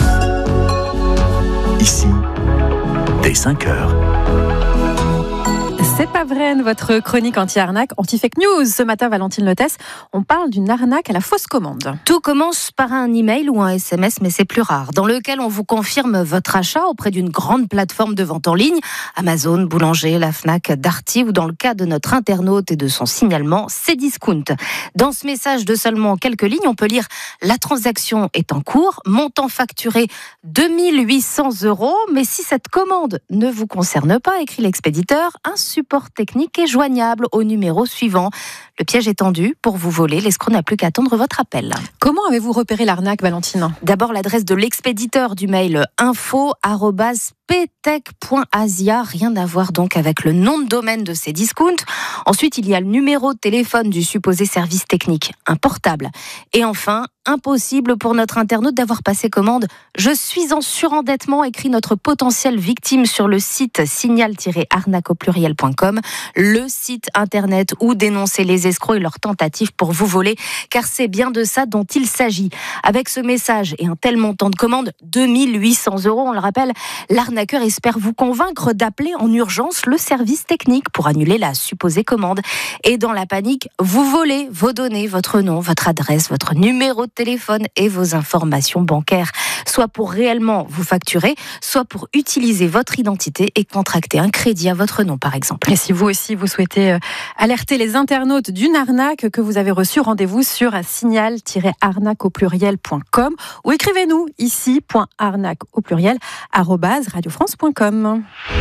Ici, dès cinq heures. C'est pas vrai, votre chronique anti-arnaque, anti-fake news. Ce matin, Valentine Letès, on parle d'une arnaque à la fausse commande. Tout commence par un email ou un S M S, mais c'est plus rare, dans lequel on vous confirme votre achat auprès d'une grande plateforme de vente en ligne, Amazon, Boulanger, la Fnac, Darty, ou dans le cas de notre internaute et de son signalement, Cdiscount. Dans ce message de seulement quelques lignes, on peut lire « La transaction est en cours, montant facturé deux mille huit cents euros, mais si cette commande ne vous concerne pas, écrit l'expéditeur, un support technique est joignable au numéro suivant. Le piège est tendu. Pour vous voler, l'escroc n'a plus qu'à attendre votre appel. » Comment avez-vous repéré l'arnaque, Valentine ? D'abord, l'adresse de l'expéditeur du mail info arobase ptech point asia, rien à voir donc avec le nom de domaine de Cdiscount. Ensuite, il y a le numéro de téléphone du supposé service technique, un portable. Et enfin, impossible pour notre internaute d'avoir passé commande. Je suis en surendettement, écrit notre potentielle victime sur le site signal tiret arnaque au pluriel point com, le site internet où dénoncer les escrocs et leurs tentatives pour vous voler, car c'est bien de ça dont il s'agit. Avec ce message et un tel montant de commande, deux mille huit cents euros, on le rappelle, l'arnaqueur espère vous convaincre d'appeler en urgence le service technique pour annuler la supposée commande. Et dans la panique, vous volez vos données, votre nom, votre adresse, votre numéro de téléphone et vos informations bancaires, soit pour réellement vous facturer, soit pour utiliser votre identité et contracter un crédit à votre nom, par exemple. Et si vous aussi, vous souhaitez alerter les internautes d'une arnaque que vous avez reçue, rendez-vous sur signal tiret arnaque au pluriel point com ou écrivez-nous ici, point arnaque au pluriel, arobase radio france point com.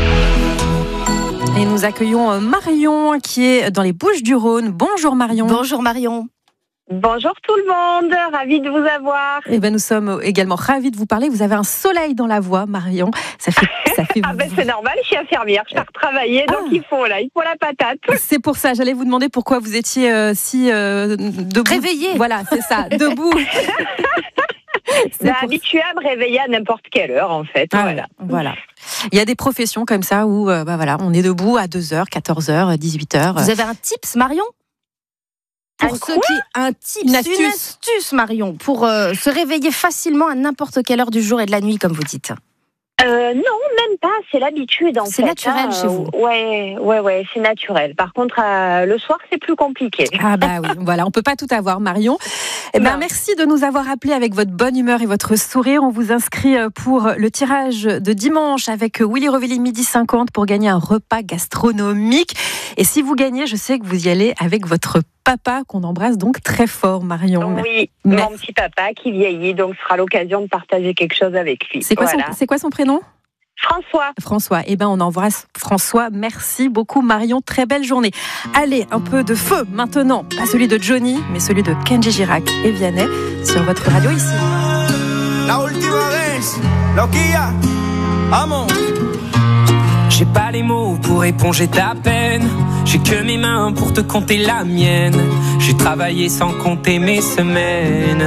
Et nous accueillons Marion qui est dans les Bouches-du-Rhône. Bonjour Marion. Bonjour Marion. Bonjour tout le monde, ravie de vous avoir. Eh ben nous sommes également ravis de vous parler. Vous avez un soleil dans la voix, Marion. Ça fait, ça fait. Ah ben c'est normal, je suis infirmière, je pars travailler, donc ah. il faut là, il faut la patate. C'est pour ça. J'allais vous demander pourquoi vous étiez euh, si euh, debout. Réveillée. Voilà, c'est ça, debout. C'est bah, habituée à me réveiller à n'importe quelle heure en fait. Ah, voilà. voilà. Il y a des professions comme ça où euh, bah voilà, on est debout à deux heures, quatorze heures, dix-huit heures. Vous avez un tips, Marion ? Pour un ceux quoi qui un tips, une astuce, une astuce Marion, pour euh, se réveiller facilement à n'importe quelle heure du jour et de la nuit, comme vous dites. Euh, non, même pas. C'est l'habitude en fait. C'est naturel hein. chez vous. Ouais, ouais, ouais, c'est naturel. Par contre, euh, le soir, c'est plus compliqué. Ah bah oui, voilà, on peut pas tout avoir, Marion. Eh ben, merci de nous avoir appelés avec votre bonne humeur et votre sourire. On vous inscrit pour le tirage de dimanche avec Willy Revelli midi cinquante pour gagner un repas gastronomique. Et si vous gagnez, je sais que vous y allez avec votre papa qu'on embrasse donc très fort, Marion. Oui, merci. Mon petit papa qui vieillit, donc ce sera l'occasion de partager quelque chose avec lui. C'est quoi, voilà. son, c'est quoi son prénom ? François. François, eh ben on embrasse François. Merci beaucoup Marion, très belle journée. Allez, un peu de feu maintenant, pas celui de Johnny, mais celui de Kenji Girac et Vianney sur votre radio ici. La última vez, loquilla, amo. J'ai pas les mots pour éponger ta peine. J'ai que mes mains pour te compter la mienne. J'ai travaillé sans compter mes semaines.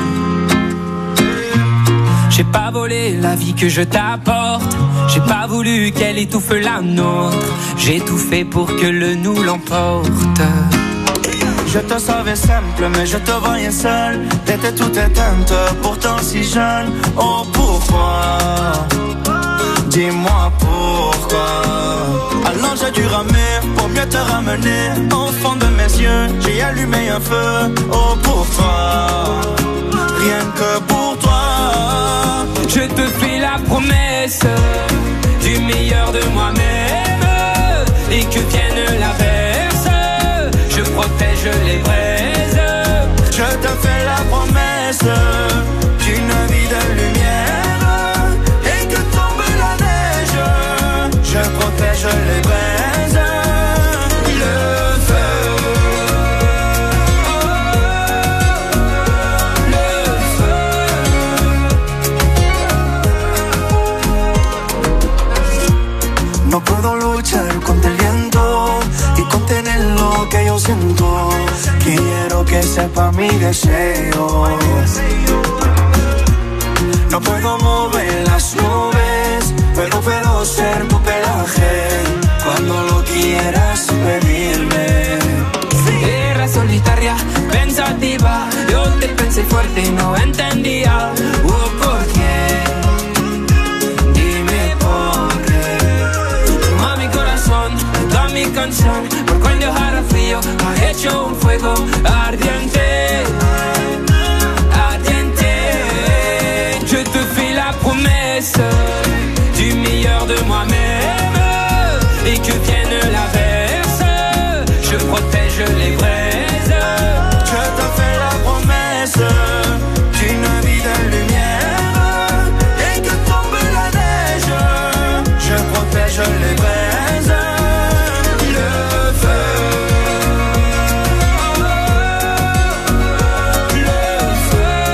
J'ai pas volé la vie que je t'apporte. J'ai pas voulu qu'elle étouffe la nôtre. J'ai tout fait pour que le nous l'emporte. Je te savais simple, mais je te voyais seul. T'étais toute éteinte, pourtant si jeune. Oh pourquoi? Dis-moi pourquoi. Alors j'ai dû ramer pour mieux te ramener. Au fond de mes yeux, j'ai allumé un feu. Oh pourquoi? Rien que pour toi. Je te fais la promesse du meilleur de moi-même. Et que vienne l'averse, je protège les braises. Je te fais la promesse d'une vie de lumière. Et que tombe la neige, je protège les braises. Le feu, le feu. No puedo luchar contra el viento y contener lo que yo siento. Quiero que sepa mi deseo. No puedo mover las nubes, pero puedo ser tu pelaje cuando lo quieras pedirme. Era solitaria, pensativa. Yo te pensé fuerte y no entendía. Oh, ¿por qué? Dime por qué. Toma mi corazón, toda mi canción. Por cuando hará frío, ha hecho un fuego ardiente. Ardiente. Je te fais la promesse du meilleur de moi-même. Et que vienne l'averse, je protège les braises. Je te fais la promesse d'une vie de lumière. Et que tombe la neige, je protège les braises. Le feu, le feu.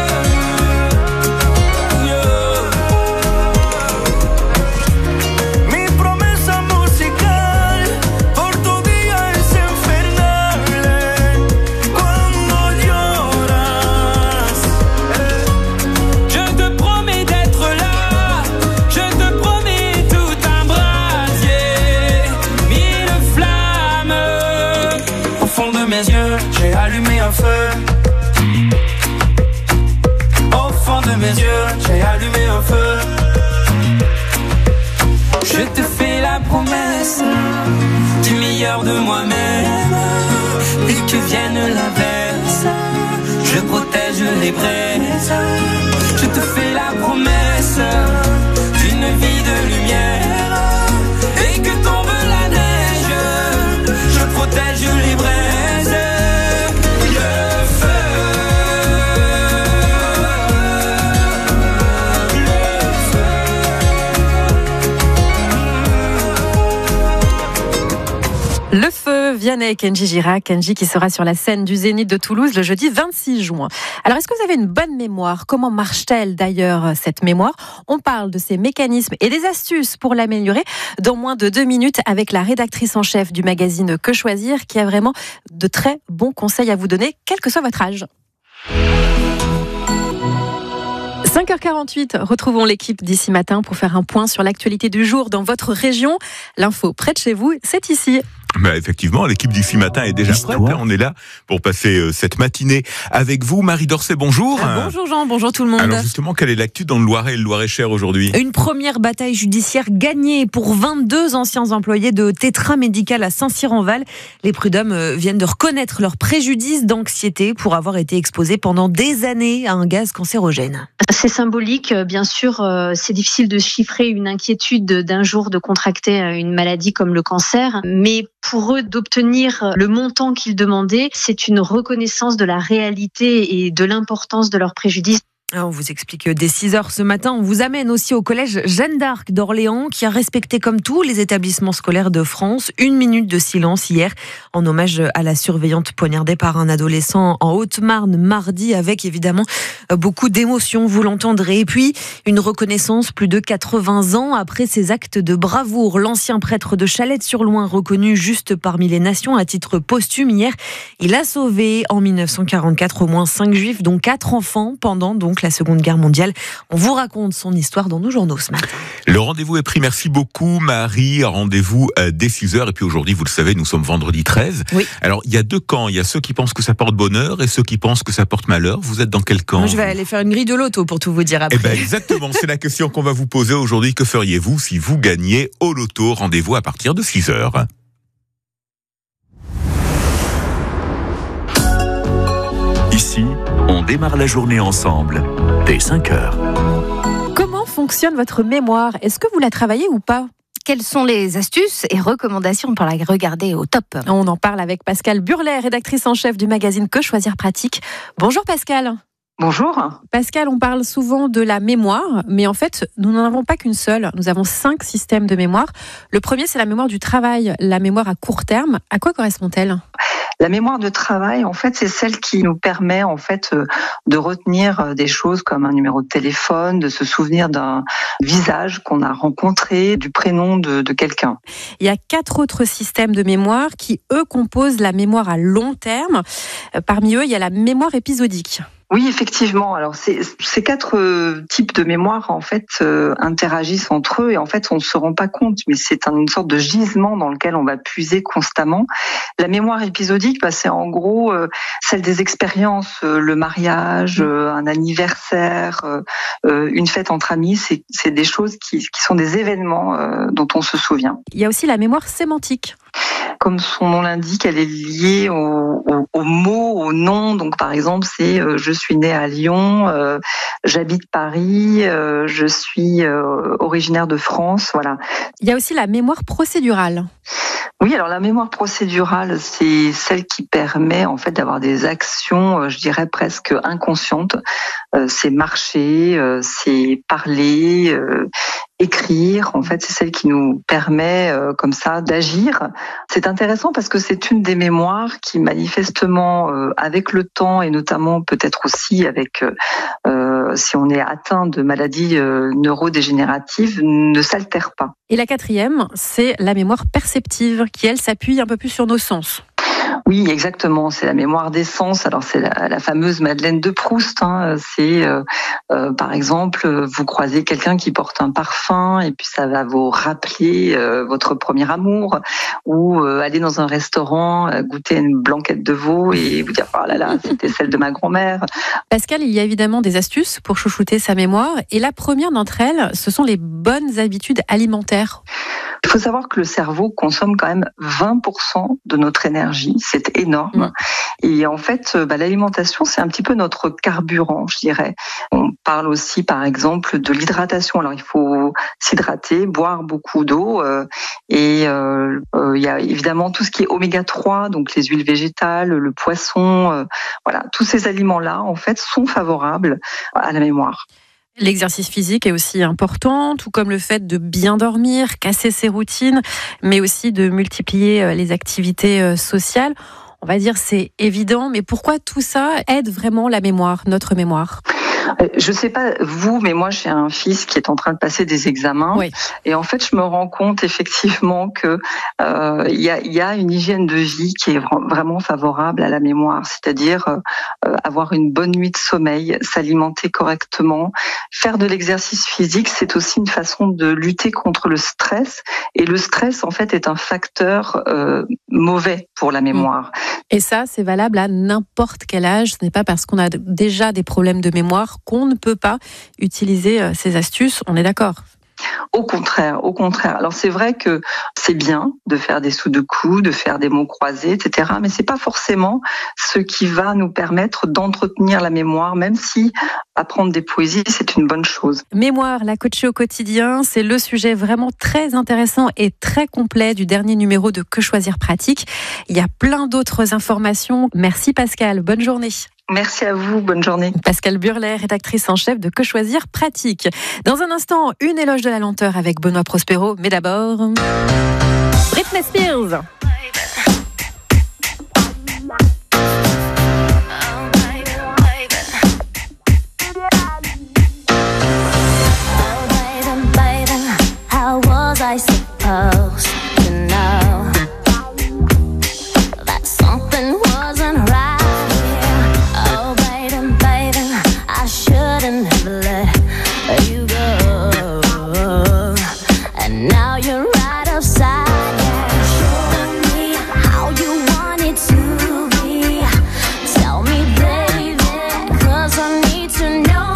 Mi promesa musical por tu día es infernal. Cuando lloras, Je te promets d'être là. Je te promets tout un brasier, mille flammes. au fond de mes yeux, j'ai allumé un feu. Au fond de mes yeux, j'ai allumé un feu. Je te fais la promesse du meilleur de moi-même. Et que vienne l'averse, je protège les braises. Je te fais la promesse d'une vie de lumière. Et que tombe la neige, je protège les braises. Le feu, le feu. Le feu, Vianney, Kenji Girac, Kenji qui sera sur la scène du Zénith de Toulouse le jeudi vingt-six juin. Alors, est-ce que vous avez une bonne mémoire? Comment marche-t-elle d'ailleurs cette mémoire? On parle de ces mécanismes et des astuces pour l'améliorer dans moins de deux minutes avec la rédactrice en chef du magazine Que Choisir qui a vraiment de très bons conseils à vous donner, quel que soit votre âge. cinq heures quarante-huit, retrouvons l'équipe d'ici matin pour faire un point sur l'actualité du jour dans votre région. L'info près de chez vous, c'est ici. Bah effectivement, l'équipe d'ici matin est déjà prête. On est là pour passer cette matinée avec vous. Marie Dorcet, bonjour. Bonjour Jean, bonjour tout le monde. Alors justement, quelle est l'actu dans le Loiret et le Loiret-Cher aujourd'hui? Une première bataille judiciaire gagnée pour vingt-deux anciens employés de Tétra Médical à Saint-Cyr-en-Val. Les prud'hommes viennent de reconnaître leur préjudice d'anxiété pour avoir été exposés pendant des années à un gaz cancérogène. C'est symbolique, bien sûr, c'est difficile de chiffrer une inquiétude d'un jour de contracter une maladie comme le cancer, mais pour eux d'obtenir le montant qu'ils demandaient, c'est une reconnaissance de la réalité et de l'importance de leur préjudice. On vous explique dès six heures ce matin. On vous amène aussi au collège Jeanne d'Arc d'Orléans qui a respecté comme tous les établissements scolaires de France une minute de silence hier en hommage à la surveillante poignardée par un adolescent en Haute-Marne mardi avec évidemment beaucoup d'émotions, vous l'entendrez. Et puis une reconnaissance plus de quatre-vingts ans après ses actes de bravoure. L'ancien prêtre de Chalette-sur-Loing reconnu juste parmi les nations à titre posthume hier, il a sauvé en dix-neuf cent quarante-quatre au moins cinq juifs dont quatre enfants pendant donc la Seconde Guerre mondiale. On vous raconte son histoire dans nos journaux ce matin. Le rendez-vous est pris. Merci beaucoup, Marie. Rendez-vous dès six heures. Et puis aujourd'hui, vous le savez, nous sommes vendredi treize. Oui. Alors, il y a deux camps. Il y a ceux qui pensent que ça porte bonheur et ceux qui pensent que ça porte malheur. Vous êtes dans quel camp? Moi, je vais aller faire une grille de loto pour tout vous dire après. Eh ben, exactement. C'est la question qu'on va vous poser aujourd'hui. Que feriez-vous si vous gagniez au loto? Rendez-vous à partir de six heures. Ici, on démarre la journée ensemble, dès cinq heures. Comment fonctionne votre mémoire? Est-ce que vous la travaillez ou pas? Quelles sont les astuces et recommandations pour la regarder au top? On en parle avec Pascale Burlet, rédactrice en chef du magazine Que Choisir Pratique. Bonjour Pascale. Bonjour. Pascal, on parle souvent de la mémoire, mais en fait, nous n'en avons pas qu'une seule. Nous avons cinq systèmes de mémoire. Le premier, c'est la mémoire du travail, la mémoire à court terme. À quoi correspond-elle ? La mémoire de travail, en fait, c'est celle qui nous permet, en fait, de retenir des choses comme un numéro de téléphone, de se souvenir d'un visage qu'on a rencontré, du prénom de, de quelqu'un. Il y a quatre autres systèmes de mémoire qui, eux, composent la mémoire à long terme. Parmi eux, il y a la mémoire épisodique. Oui, effectivement. Alors, ces, ces quatre euh, types de mémoire, en fait, euh, interagissent entre eux et en fait, on ne se rend pas compte, mais c'est un, une sorte de gisement dans lequel on va puiser constamment. La mémoire épisodique, bah, c'est en gros euh, celle des expériences, euh, le mariage, euh, un anniversaire, euh, une fête entre amis. C'est, c'est des choses qui, qui sont des événements euh, dont on se souvient. Il y a aussi la mémoire sémantique. Comme son nom l'indique, elle est liée au, au, au mot, au nom. Donc, par exemple, c'est euh, je suis née à Lyon, euh, j'habite Paris, euh, je suis euh, originaire de France. Voilà. Il y a aussi la mémoire procédurale. Oui, alors la mémoire procédurale, c'est celle qui permet en fait d'avoir des actions, euh, je dirais presque inconscientes. Euh, c'est marcher, euh, c'est parler, euh, écrire. En fait, c'est celle qui nous permet euh, comme ça d'agir. C'est intéressant parce que c'est une des mémoires qui manifestement, euh, avec le temps et notamment peut-être aussi avec euh, si on est atteint de maladies euh, neurodégénératives, ne s'altère pas. Et la quatrième, c'est la mémoire perceptive, qui elle s'appuie un peu plus sur nos sens. Oui, exactement. C'est la mémoire des sens. Alors c'est la, la fameuse Madeleine de Proust. Hein. C'est euh, euh, par exemple, vous croisez quelqu'un qui porte un parfum et puis ça va vous rappeler euh, votre premier amour, ou euh, aller dans un restaurant, euh, goûter une blanquette de veau et vous dire oh là là, c'était celle de ma grand-mère. Pascal, il y a évidemment des astuces pour chouchouter sa mémoire et la première d'entre elles, ce sont les bonnes habitudes alimentaires. Il faut savoir que le cerveau consomme quand même vingt pour cent de notre énergie. C'est énorme. Et en fait, bah, l'alimentation, c'est un petit peu notre carburant, je dirais. On parle aussi, par exemple, de l'hydratation. Alors, il faut s'hydrater, boire beaucoup d'eau. Euh, et euh, euh, il y a évidemment tout ce qui est oméga trois, donc les huiles végétales, le poisson. Euh, voilà, tous ces aliments-là, en fait, sont favorables à la mémoire. L'exercice physique est aussi important, tout comme le fait de bien dormir, casser ses routines, mais aussi de multiplier les activités sociales. On va dire c'est évident, mais pourquoi tout ça aide vraiment la mémoire, notre mémoire ? Je sais pas vous, mais moi j'ai un fils qui est en train de passer des examens, oui. Et en fait je me rends compte effectivement que euh, il y a, y a une hygiène de vie qui est vraiment favorable à la mémoire, c'est-à-dire euh, avoir une bonne nuit de sommeil, s'alimenter correctement, faire de l'exercice physique, c'est aussi une façon de lutter contre le stress. Et le stress en fait est un facteur euh, mauvais pour la mémoire. Et ça, c'est valable à n'importe quel âge. Ce n'est pas parce qu'on a déjà des problèmes de mémoire qu'on ne peut pas utiliser ces astuces. On est d'accord ? Au contraire, au contraire. Alors c'est vrai que c'est bien de faire des sudoku, de faire des mots croisés, et cetera. Mais c'est pas forcément ce qui va nous permettre d'entretenir la mémoire, même si apprendre des poésies, c'est une bonne chose. Mémoire, la coacher au quotidien, c'est le sujet vraiment très intéressant et très complet du dernier numéro de Que Choisir Pratique. Il y a plein d'autres informations. Merci Pascal, bonne journée. Merci à vous, bonne journée. Pascale Burlet, rédactrice en chef de Que Choisir Pratique. Dans un instant, une éloge de la lenteur avec Benoît Prospero, mais d'abord Britney Spears. I suppose to know that something wasn't right here. Oh, baby, baby, I shouldn't have let you go. And now you're right upside down. Show me how you want it to be. Tell me, baby, 'cause I need to know.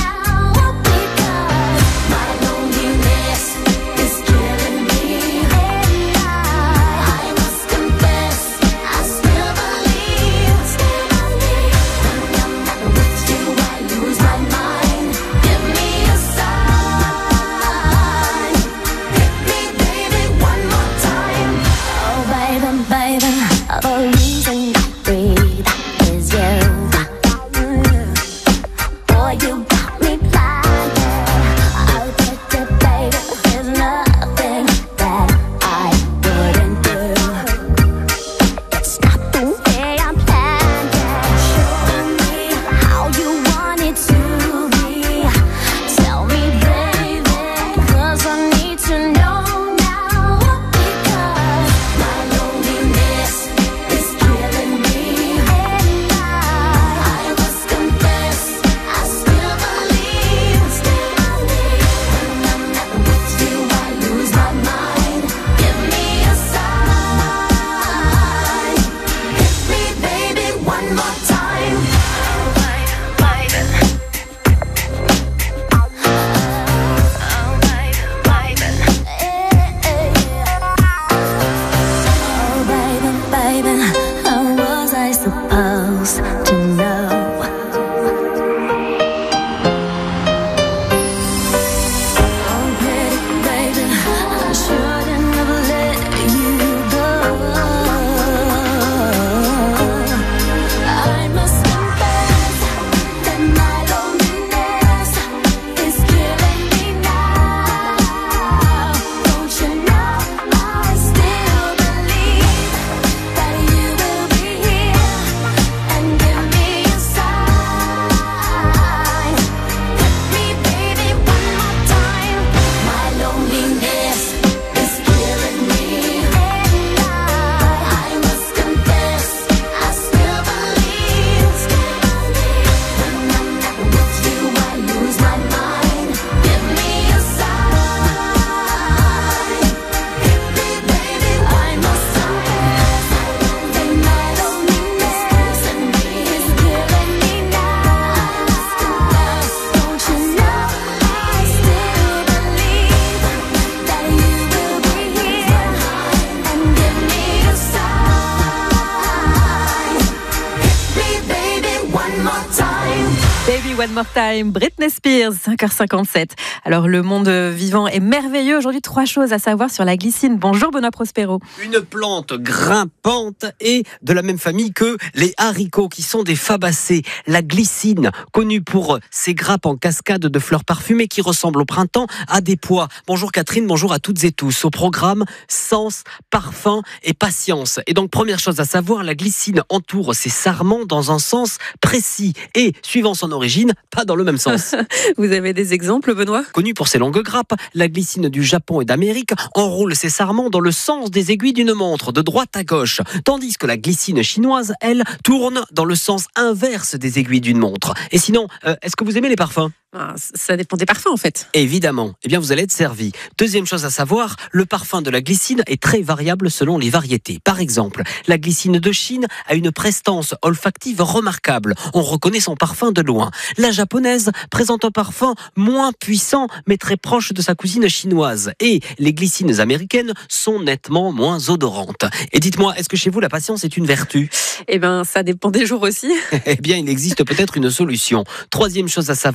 One More Time, Britney Spears, cinq heures cinquante-sept. Alors le monde vivant est merveilleux. Aujourd'hui, trois choses à savoir sur la glycine. Bonjour Benoît Prospero. Une plante grimpante et de la même famille que les haricots qui sont des fabacées. La glycine, connue pour ses grappes en cascade de fleurs parfumées qui ressemblent au printemps à des pois. Bonjour Catherine, bonjour à toutes et tous. Au programme, sens, parfum et patience. Et donc première chose à savoir, la glycine entoure ses sarments dans un sens précis et, suivant son origine, pas dans le même sens. Vous avez des exemples, Benoît ? Connue pour ses longues grappes, la glycine du Japon et d'Amérique enroule ses sarments dans le sens des aiguilles d'une montre, de droite à gauche, tandis que la glycine chinoise, elle, tourne dans le sens inverse des aiguilles d'une montre. Et sinon, euh, est-ce que vous aimez les parfums ? Ah, ça dépend des parfums en fait. Évidemment, eh bien vous allez être servi. Deuxième chose à savoir, le parfum de la glycine est très variable selon les variétés. Par exemple, la glycine de Chine a une prestance olfactive remarquable. On reconnaît son parfum de loin. La japonaise présente un parfum moins puissant mais très proche de sa cousine chinoise. Et les glycines américaines sont nettement moins odorantes. Et dites-moi, est-ce que chez vous la patience est une vertu ? Eh bien, ça dépend des jours aussi. Eh bien, il existe peut-être une solution. Troisième chose à savoir,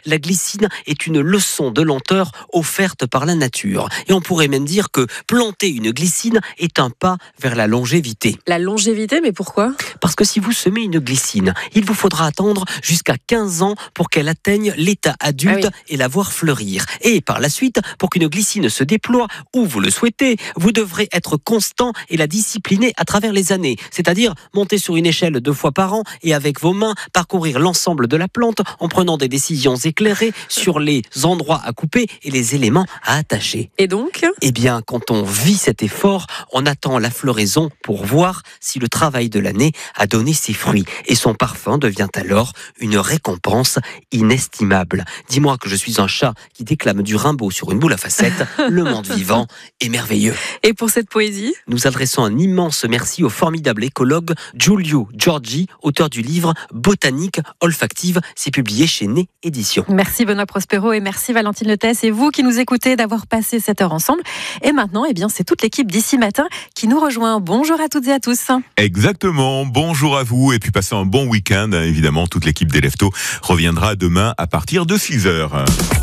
la glycine est une leçon de lenteur offerte par la nature. Et on pourrait même dire que planter une glycine est un pas vers la longévité. La longévité, mais pourquoi ? Parce que si vous semez une glycine, il vous faudra attendre jusqu'à quinze ans pour qu'elle atteigne l'état adulte ah oui. et la voir fleurir. Et par la suite, pour qu'une glycine se déploie, où vous le souhaitez, vous devrez être constant et la discipliner à travers les années. C'est-à-dire monter sur une échelle deux fois par an et avec vos mains parcourir l'ensemble de la plante en prenant des décisions éclairées sur les endroits à couper et les éléments à attacher. Et donc ? Eh bien, quand on vit cet effort, on attend la floraison pour voir si le travail de l'année a donné ses fruits. Et son parfum devient alors une récompense inestimable. Dis-moi que je suis un chat qui déclame du Rimbaud sur une boule à facettes. Le monde vivant est merveilleux. Et pour cette poésie ? Nous adressons un immense merci au formidable écologue Giulio Giorgi, auteur du livre Botanique olfactive. C'est publié chez Né Éditions. Merci Benoît Prospero et merci Valentine Letès. Et vous qui nous écoutez d'avoir passé cette heure ensemble. Et maintenant, eh bien, c'est toute l'équipe d'Ici Matin qui nous rejoint. Bonjour à toutes et à tous. Exactement. Bonjour à vous et puis passez un bon week-end. Évidemment, toute l'équipe des Leftos reviendra demain à partir de six heures.